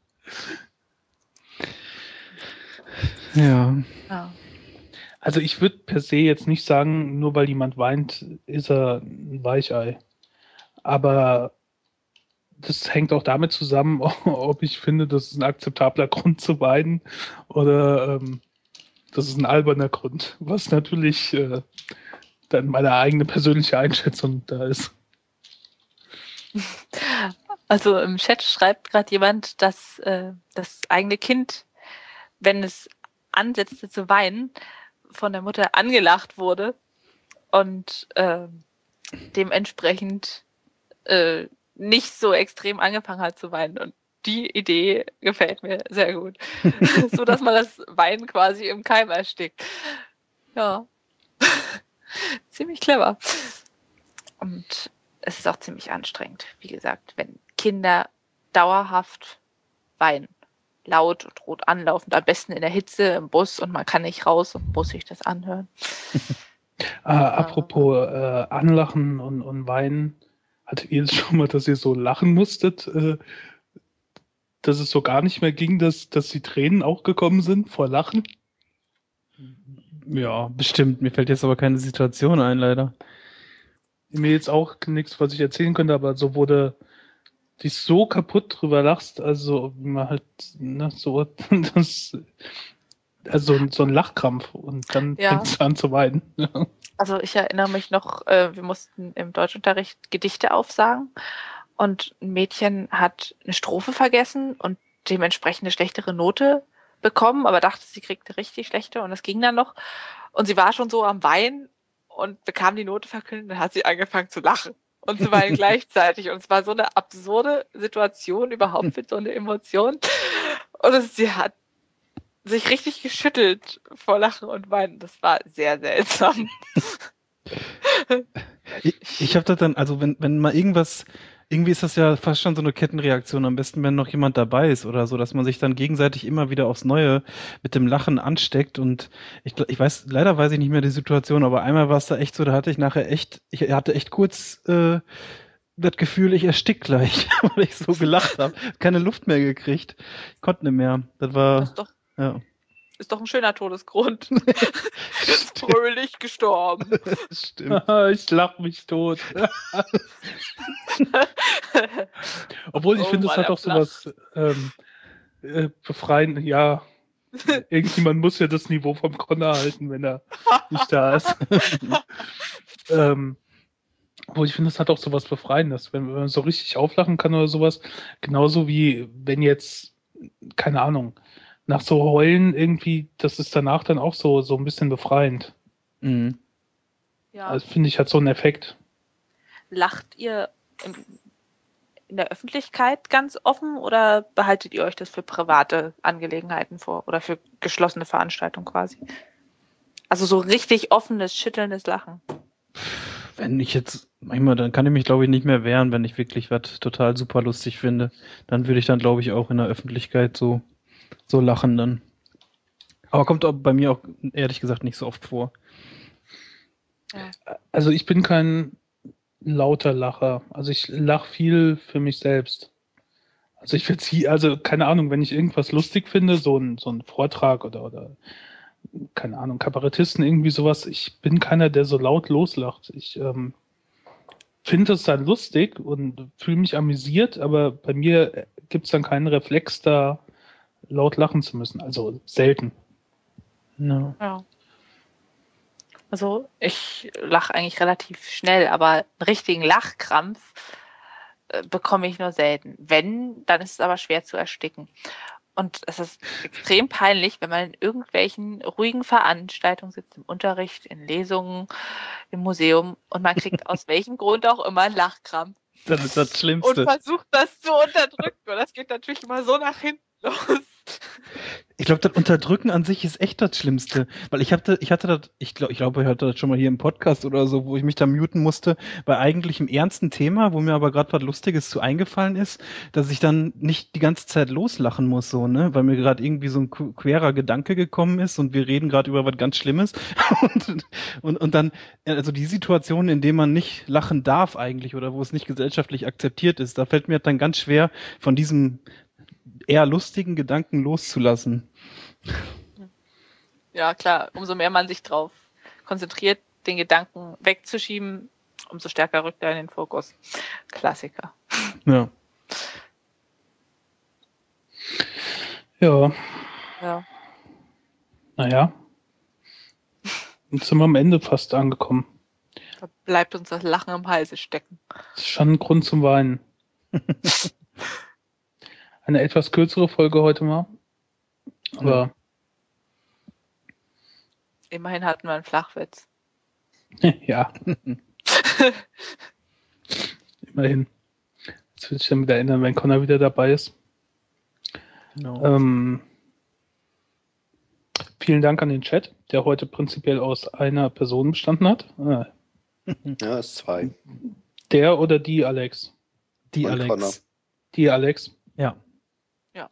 Ja. Ja. Also ich würde per se jetzt nicht sagen, nur weil jemand weint, ist er ein Weichei. Aber das hängt auch damit zusammen, ob ich finde, das ist ein akzeptabler Grund zu weinen oder ähm, das ist ein alberner Grund, was natürlich äh, dann meine eigene persönliche Einschätzung da ist. Also im Chat schreibt gerade jemand, dass äh, das eigene Kind, wenn es ansetzte zu weinen, von der Mutter angelacht wurde und äh, dementsprechend äh, nicht so extrem angefangen hat zu weinen. Und die Idee gefällt mir sehr gut. So dass man das Weinen quasi im Keim erstickt. Ja. Ziemlich clever. Und es ist auch ziemlich anstrengend, wie gesagt, wenn Kinder dauerhaft weinen. Laut und rot anlaufend, am besten in der Hitze im Bus und man kann nicht raus und muss sich das anhören. Äh, apropos äh, Anlachen und, und Weinen, hattet ihr das schon mal, dass ihr so lachen musstet, äh, dass es so gar nicht mehr ging, dass, dass die Tränen auch gekommen sind vor Lachen? Ja, bestimmt. Mir fällt jetzt aber keine Situation ein, leider. Mir jetzt auch nichts, was ich erzählen könnte, aber so wurde dich so kaputt drüber lachst, also wie man halt, ne, so, das, also so ein, so ein Lachkrampf und dann Ja. fängst du an zu weinen. Also ich erinnere mich noch, äh, wir mussten im Deutschunterricht Gedichte aufsagen und ein Mädchen hat eine Strophe vergessen und dementsprechend eine schlechtere Note bekommen, aber dachte, sie kriegt eine richtig schlechte und es ging dann noch. Und sie war schon so am Weinen und bekam die Note verkündet, dann hat sie angefangen zu lachen und zu weinen gleichzeitig. Und es war so eine absurde Situation überhaupt mit so einer Emotion. Und es, sie hat sich richtig geschüttelt vor Lachen und Weinen. Das war sehr seltsam. Ich, ich habe das dann, also wenn, wenn mal irgendwas, irgendwie ist das ja fast schon so eine Kettenreaktion, am besten, wenn noch jemand dabei ist oder so, dass man sich dann gegenseitig immer wieder aufs Neue mit dem Lachen ansteckt und ich, glaub- ich weiß, leider weiß ich nicht mehr die Situation, aber einmal war es da echt so, da hatte ich nachher echt, ich hatte echt kurz äh, das Gefühl, ich erstick gleich, weil ich so gelacht habe, keine Luft mehr gekriegt, ich konnte nicht mehr, das war, Das ist doch ja. Ist doch ein schöner Todesgrund. Fröhlich gestorben. Stimmt. Ich lach mich tot. Obwohl, ich Oh finde, es Mann, hat er auch sowas ähm, äh, befreiend. Ja, irgendjemand muss ja das Niveau vom Connor halten, wenn er nicht da ist. ähm, obwohl, ich finde, es hat auch sowas Befreiendes, wenn, wenn man so richtig auflachen kann oder sowas. Genauso wie wenn jetzt, keine Ahnung, nach so Heulen irgendwie, das ist danach dann auch so, so ein bisschen befreiend. Mhm. Ja. Also finde ich, hat so einen Effekt. Lacht ihr im, in der Öffentlichkeit ganz offen oder behaltet ihr euch das für private Angelegenheiten vor oder für geschlossene Veranstaltungen quasi? Also so richtig offenes, schüttelndes Lachen. Wenn ich jetzt, manchmal, dann kann ich mich, glaube ich, nicht mehr wehren, wenn ich wirklich was total super lustig finde. Dann würde ich dann, glaube ich, auch in der Öffentlichkeit so, so lachen dann. Aber kommt auch bei mir auch, ehrlich gesagt, nicht so oft vor. Ja. Also ich bin kein lauter Lacher. Also ich lache viel für mich selbst. Also ich verziehe, also keine Ahnung, wenn ich irgendwas lustig finde, so ein, so ein Vortrag oder, oder keine Ahnung, Kabarettisten, irgendwie sowas, ich bin keiner, der so laut loslacht. Ich ähm, finde es dann lustig und fühle mich amüsiert, aber bei mir gibt es dann keinen Reflex, da laut lachen zu müssen. Also selten. No. Ja. Also ich lache eigentlich relativ schnell, aber einen richtigen Lachkrampf äh, bekomme ich nur selten. Wenn, dann ist es aber schwer zu ersticken. Und es ist extrem peinlich, wenn man in irgendwelchen ruhigen Veranstaltungen sitzt, im Unterricht, in Lesungen, im Museum und man kriegt aus welchem Grund auch immer einen Lachkrampf. Das ist das Und Schlimmste. versucht das zu unterdrücken. Und das geht natürlich immer so nach hinten los. Ich glaube, das Unterdrücken an sich ist echt das Schlimmste. Weil ich hatte, ich hatte das, ich glaube, ich glaube, ich hatte das schon mal hier im Podcast oder so, wo ich mich da muten musste, bei eigentlich einem ernsten Thema, wo mir aber gerade was Lustiges zu eingefallen ist, dass ich dann nicht die ganze Zeit loslachen muss, so, ne? Weil mir gerade irgendwie so ein qu- querer Gedanke gekommen ist und wir reden gerade über was ganz Schlimmes. und, und, und dann, also die Situation, in der man nicht lachen darf eigentlich oder wo es nicht gesellschaftlich akzeptiert ist, da fällt mir dann ganz schwer, von diesem eher lustigen Gedanken loszulassen. Ja, klar, umso mehr man sich drauf konzentriert, den Gedanken wegzuschieben, umso stärker rückt er in den Fokus. Klassiker. Ja. Ja, Ja. naja. Jetzt sind wir am Ende fast angekommen. Da bleibt uns das Lachen im Halse stecken. Das ist schon ein Grund zum Weinen. Eine etwas kürzere Folge heute mal. Aber Immerhin hatten wir einen Flachwitz. ja, immerhin. Jetzt will ich dann wieder ändern, wenn Connor wieder dabei ist. Genau. Ähm, vielen Dank an den Chat, der heute prinzipiell aus einer Person bestanden hat. Ah, Ja, ist zwei. der oder die Alex? Die und Alex. Connor. Die Alex. Ja. Ja.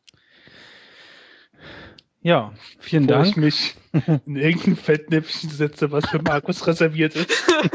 Ja, vielen Bevor Dank. ich mich in irgendein Fettnäpfchen setze, was für Markus reserviert ist.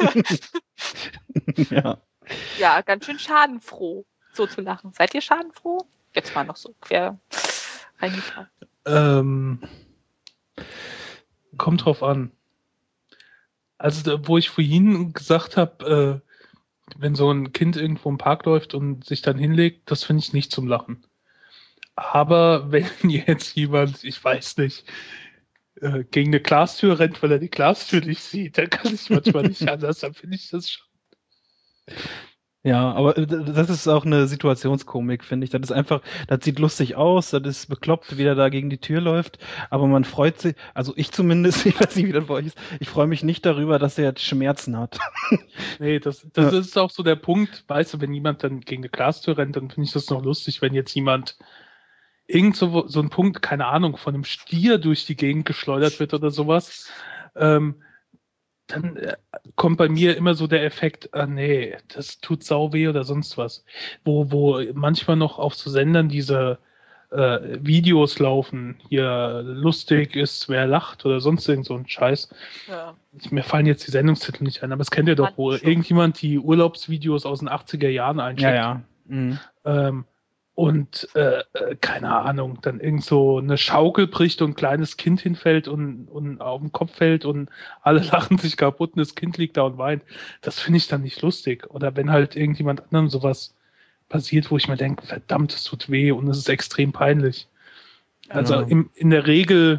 Ja. Ja, ganz schön schadenfroh, so zu lachen. Seid ihr schadenfroh? Jetzt mal noch so quer reingefahren. Ähm, kommt drauf an. Also, da, wo ich vorhin gesagt habe, äh, wenn so ein Kind irgendwo im Park läuft und sich dann hinlegt, das finde ich nicht zum Lachen. Aber wenn jetzt jemand, ich weiß nicht, äh, gegen eine Glastür rennt, weil er die Glastür nicht sieht, dann kann ich manchmal nicht anders, dann finde ich das schon. Ja, aber äh, das ist auch eine Situationskomik, finde ich. Das ist einfach, das sieht lustig aus, das ist bekloppt, wie der da gegen die Tür läuft, aber man freut sich, also ich zumindest, ich weiß nicht, wie das bei euch ist, ich freue mich nicht darüber, dass er jetzt Schmerzen hat. Nee, das, das Ja. ist auch so der Punkt, weißt du, wenn jemand dann gegen eine Glastür rennt, dann finde ich das noch lustig, wenn jetzt jemand irgend so, so ein Punkt, keine Ahnung, von einem Stier durch die Gegend geschleudert wird oder sowas, ähm, dann äh, kommt bei mir immer so der Effekt, ah nee, das tut sau weh oder sonst was. Wo, wo manchmal noch auf so Sendern diese äh, Videos laufen, hier lustig ist, wer lacht oder sonst irgend so ein Scheiß. Ja. Ich, mir fallen jetzt die Sendungstitel nicht ein, aber das kennt ihr doch, wo Mann, schon. irgendjemand die Urlaubsvideos aus den achtziger Jahren einschickt. Ja, ja. Mhm. Ähm, und äh, äh, keine Ahnung, dann irgend so eine Schaukel bricht und ein kleines Kind hinfällt und, und auf den Kopf fällt und alle lachen sich kaputt und das Kind liegt da und weint. Das finde ich dann nicht lustig. Oder wenn halt irgendjemand anderem sowas passiert, wo ich mir denke, verdammt, es tut weh und es ist extrem peinlich. Also Ja. im, in der Regel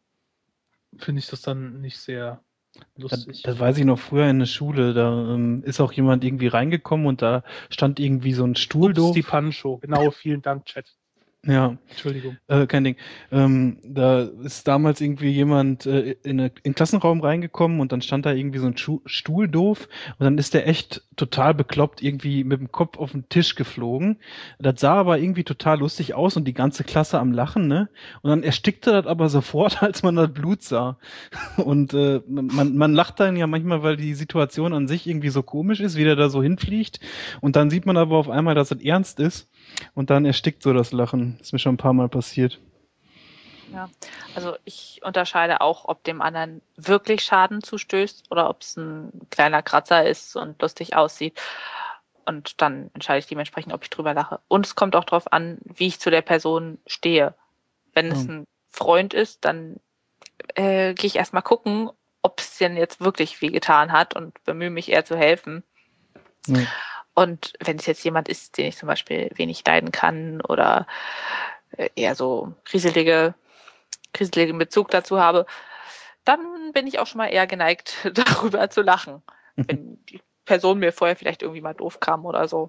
finde ich das dann nicht sehr Das, lustig. das weiß ich noch früher in der Schule, da ähm, ist auch jemand irgendwie reingekommen und da stand irgendwie so ein Stuhl Ups, doof. die Pannenshow. Genau, vielen Dank, Chat. Ja, Entschuldigung. äh, kein Ding. Ähm, da ist damals irgendwie jemand äh, in, eine, in den Klassenraum reingekommen und dann stand da irgendwie so ein Schu Stuhl doof und dann ist der echt total bekloppt irgendwie mit dem Kopf auf den Tisch geflogen. Das sah aber irgendwie total lustig aus und die ganze Klasse am Lachen, ne? Und dann erstickte das aber sofort, als man das Blut sah. Und äh, man, man lacht dann ja manchmal, weil die Situation an sich irgendwie so komisch ist, wie der da so hinfliegt. Und dann sieht man aber auf einmal, dass es ernst ist. Und dann erstickt so das Lachen. Ist mir schon ein paar Mal passiert. Ja, also ich unterscheide auch, ob dem anderen wirklich Schaden zustößt oder ob es ein kleiner Kratzer ist und lustig aussieht. Und dann entscheide ich dementsprechend, ob ich drüber lache. Und es kommt auch darauf an, wie ich zu der Person stehe. Wenn es Ja. ein Freund ist, dann äh, gehe ich erstmal gucken, ob es denn jetzt wirklich wehgetan hat und bemühe mich eher zu helfen. Ja. Und wenn es jetzt jemand ist, den ich zum Beispiel wenig leiden kann oder äh, eher so grieselige, gruseligen Bezug dazu habe, dann bin ich auch schon mal eher geneigt, darüber zu lachen. Wenn die Person mir vorher vielleicht irgendwie mal doof kam oder so.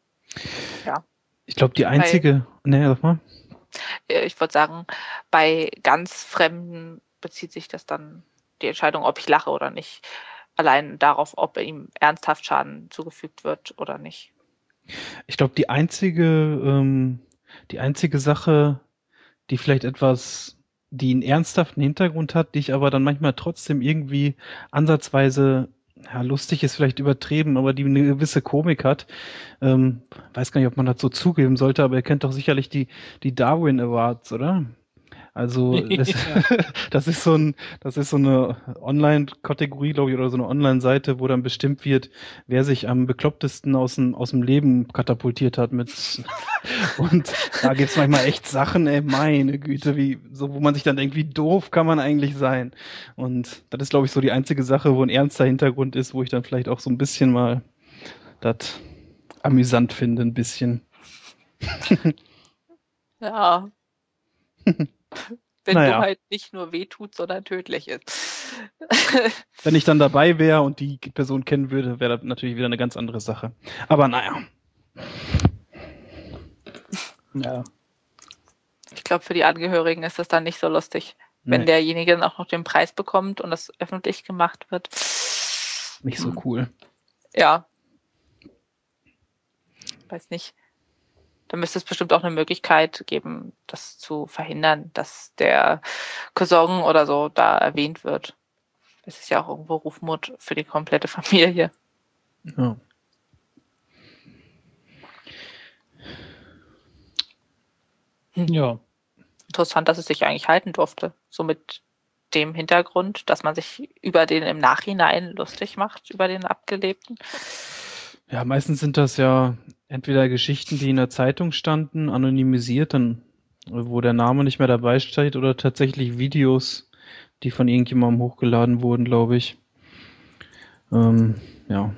Ja. Ich glaube, die einzige. Bei, nee, sag mal. Ich würde sagen, bei ganz Fremden bezieht sich das dann die Entscheidung, ob ich lache oder nicht, allein darauf, ob ihm ernsthaft Schaden zugefügt wird oder nicht. Ich glaube, die einzige, ähm, die einzige Sache, die vielleicht etwas, die einen ernsthaften Hintergrund hat, die ich aber dann manchmal trotzdem irgendwie ansatzweise, ja, lustig ist vielleicht übertrieben, aber die eine gewisse Komik hat. Ähm, weiß gar nicht, ob man das so zugeben sollte, aber ihr kennt doch sicherlich die, die Darwin Awards, oder? Also das, Ja. das ist so ein, das ist so eine Online-Kategorie, glaube ich, oder so eine Online-Seite, wo dann bestimmt wird, wer sich am beklopptesten aus dem, aus dem Leben katapultiert hat mit und da gibt's manchmal echt Sachen, ey, meine Güte, wie, so, wo man sich dann denkt, wie doof kann man eigentlich sein? Und das ist, glaube ich, so die einzige Sache, wo ein ernster Hintergrund ist, wo ich dann vielleicht auch so ein bisschen mal das amüsant finde, ein bisschen. Ja. Wenn Naja. Dummheit nicht nur wehtut, sondern tödlich ist. Wenn ich dann dabei wäre und die Person kennen würde, wäre das natürlich wieder eine ganz andere Sache. Aber naja. Ja. Ich glaube, für die Angehörigen ist das dann nicht so lustig, wenn Nee. derjenige dann auch noch den Preis bekommt und das öffentlich gemacht wird. Nicht so cool. Ja. Weiß nicht. Da müsste es bestimmt auch eine Möglichkeit geben, das zu verhindern, dass der Cousin oder so da erwähnt wird. Es ist ja auch irgendwo Rufmord für die komplette Familie. Ja. Ja. Interessant, dass es sich eigentlich halten durfte. So mit dem Hintergrund, dass man sich über den im Nachhinein lustig macht, über den Abgelebten. Ja, meistens sind das ja entweder Geschichten, die in der Zeitung standen, anonymisiert, dann, wo der Name nicht mehr dabei steht, oder tatsächlich Videos, die von irgendjemandem hochgeladen wurden, glaube ich. Ähm, ja.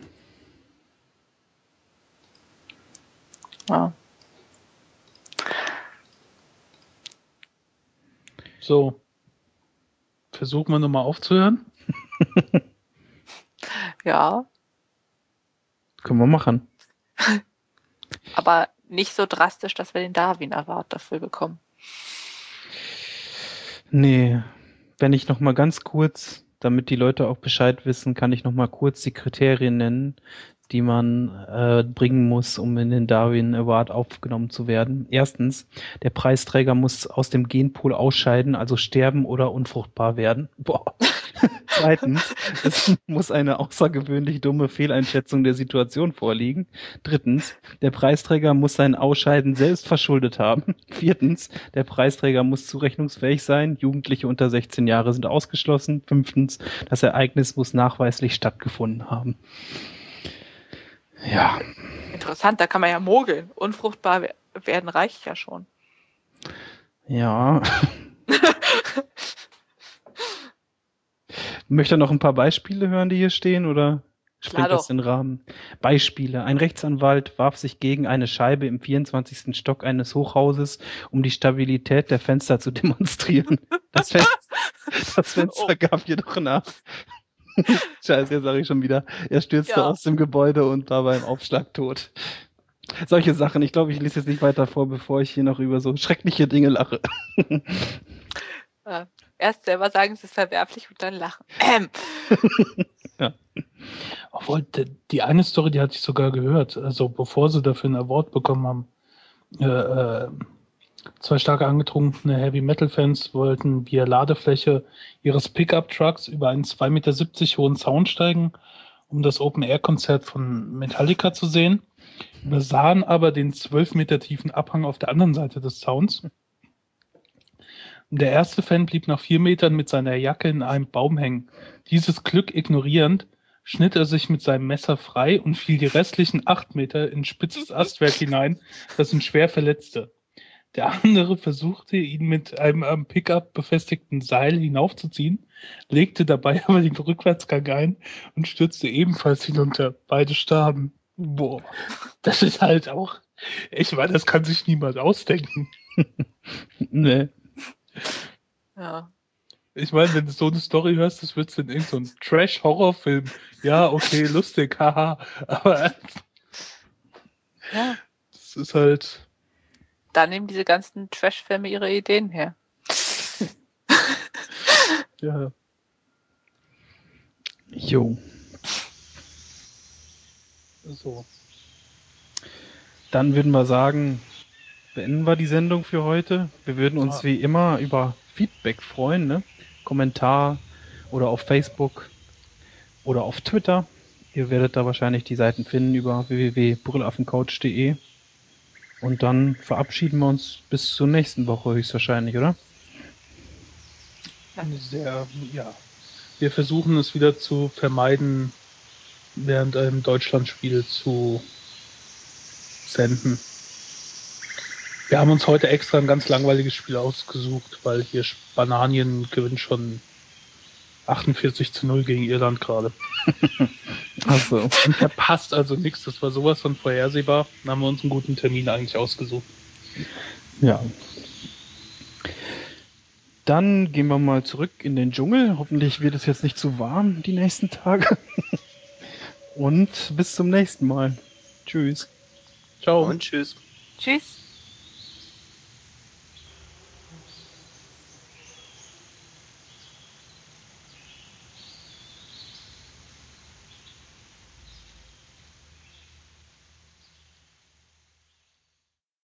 Ja. So. Versuchen wir nochmal aufzuhören. Ja, Können wir machen. aber nicht so drastisch, dass wir den Darwin Award dafür bekommen. Nee, wenn ich noch mal ganz kurz, damit die Leute auch Bescheid wissen, kann ich noch mal kurz die Kriterien nennen, die man äh, bringen muss, um in den Darwin Award aufgenommen zu werden. Erstens, der Preisträger muss aus dem Genpool ausscheiden, also sterben oder unfruchtbar werden. Boah. Zweitens, es muss eine außergewöhnlich dumme Fehleinschätzung der Situation vorliegen. Drittens, der Preisträger muss sein Ausscheiden selbst verschuldet haben. Viertens, der Preisträger muss zurechnungsfähig sein. Jugendliche unter sechzehn Jahre sind ausgeschlossen. Fünftens, das Ereignis muss nachweislich stattgefunden haben. Ja. Interessant, da kann man ja mogeln. Unfruchtbar we- werden reicht ja schon. Ja. Möchte er noch ein paar Beispiele hören, die hier stehen, oder sprengt das doch. den Rahmen? Beispiele. Ein Rechtsanwalt warf sich gegen eine Scheibe im vierundzwanzigsten Stock eines Hochhauses, um die Stabilität der Fenster zu demonstrieren. Das, Fen das Fenster Oh. gab jedoch nach. Scheiße, jetzt sage ich schon wieder. Er stürzte Ja. aus dem Gebäude und war beim Aufschlag tot. Solche Sachen. Ich glaube, ich lese jetzt nicht weiter vor, bevor ich hier noch über so schreckliche Dinge lache. Äh, erst selber sagen, es ist verwerflich und dann lachen. Ähm. Ja. Obwohl, die, die eine Story, die hatte ich sogar gehört, also bevor sie dafür einen Award bekommen haben. Äh, äh, zwei stark angetrunkene Heavy-Metal-Fans wollten via Ladefläche ihres Pickup-Trucks über einen zwei Meter siebzig hohen Zaun steigen, um das Open-Air-Konzert von Metallica zu sehen, übersahen aber den zwölf Meter tiefen Abhang auf der anderen Seite des Zauns. Der erste Fan blieb nach vier Metern mit seiner Jacke in einem Baum hängen. Dieses Glück ignorierend, schnitt er sich mit seinem Messer frei und fiel die restlichen acht Meter in spitzes Astwerk hinein, das ihn schwer verletzte. Der andere versuchte, ihn mit einem am Pickup befestigten Seil hinaufzuziehen, legte dabei aber den Rückwärtsgang ein und stürzte ebenfalls hinunter. Beide starben. Boah, das ist halt auch, ich meine, das kann sich niemand ausdenken. Nee. Ja. Ich meine, wenn du so eine Story hörst, das wird in irgendein so Trash-Horrorfilm. Ja, okay, lustig, haha. Aber Ja. das ist halt. Da nehmen diese ganzen Trash-Filme ihre Ideen her. Ja. Jo. So. Dann würden wir sagen, beenden wir die Sendung für heute. Wir würden uns Ah. wie immer über Feedback freuen, ne? Kommentar oder auf Facebook oder auf Twitter. Ihr werdet da wahrscheinlich die Seiten finden über w w w punkt brüllaffencouch punkt de. Und dann verabschieden wir uns bis zur nächsten Woche höchstwahrscheinlich, oder? Sehr, ja. Wir versuchen es wieder zu vermeiden, während einem Deutschlandspiel zu senden. Wir haben uns heute extra ein ganz langweiliges Spiel ausgesucht, weil hier Spanien gewinnt schon achtundvierzig zu null gegen Irland gerade. Achso. Und verpasst also nichts. Das war sowas von vorhersehbar. Dann haben wir uns einen guten Termin eigentlich ausgesucht. Ja. Dann gehen wir mal zurück in den Dschungel. Hoffentlich wird es jetzt nicht zu warm die nächsten Tage. Und bis zum nächsten Mal. Tschüss. Ciao. Und tschüss. Tschüss.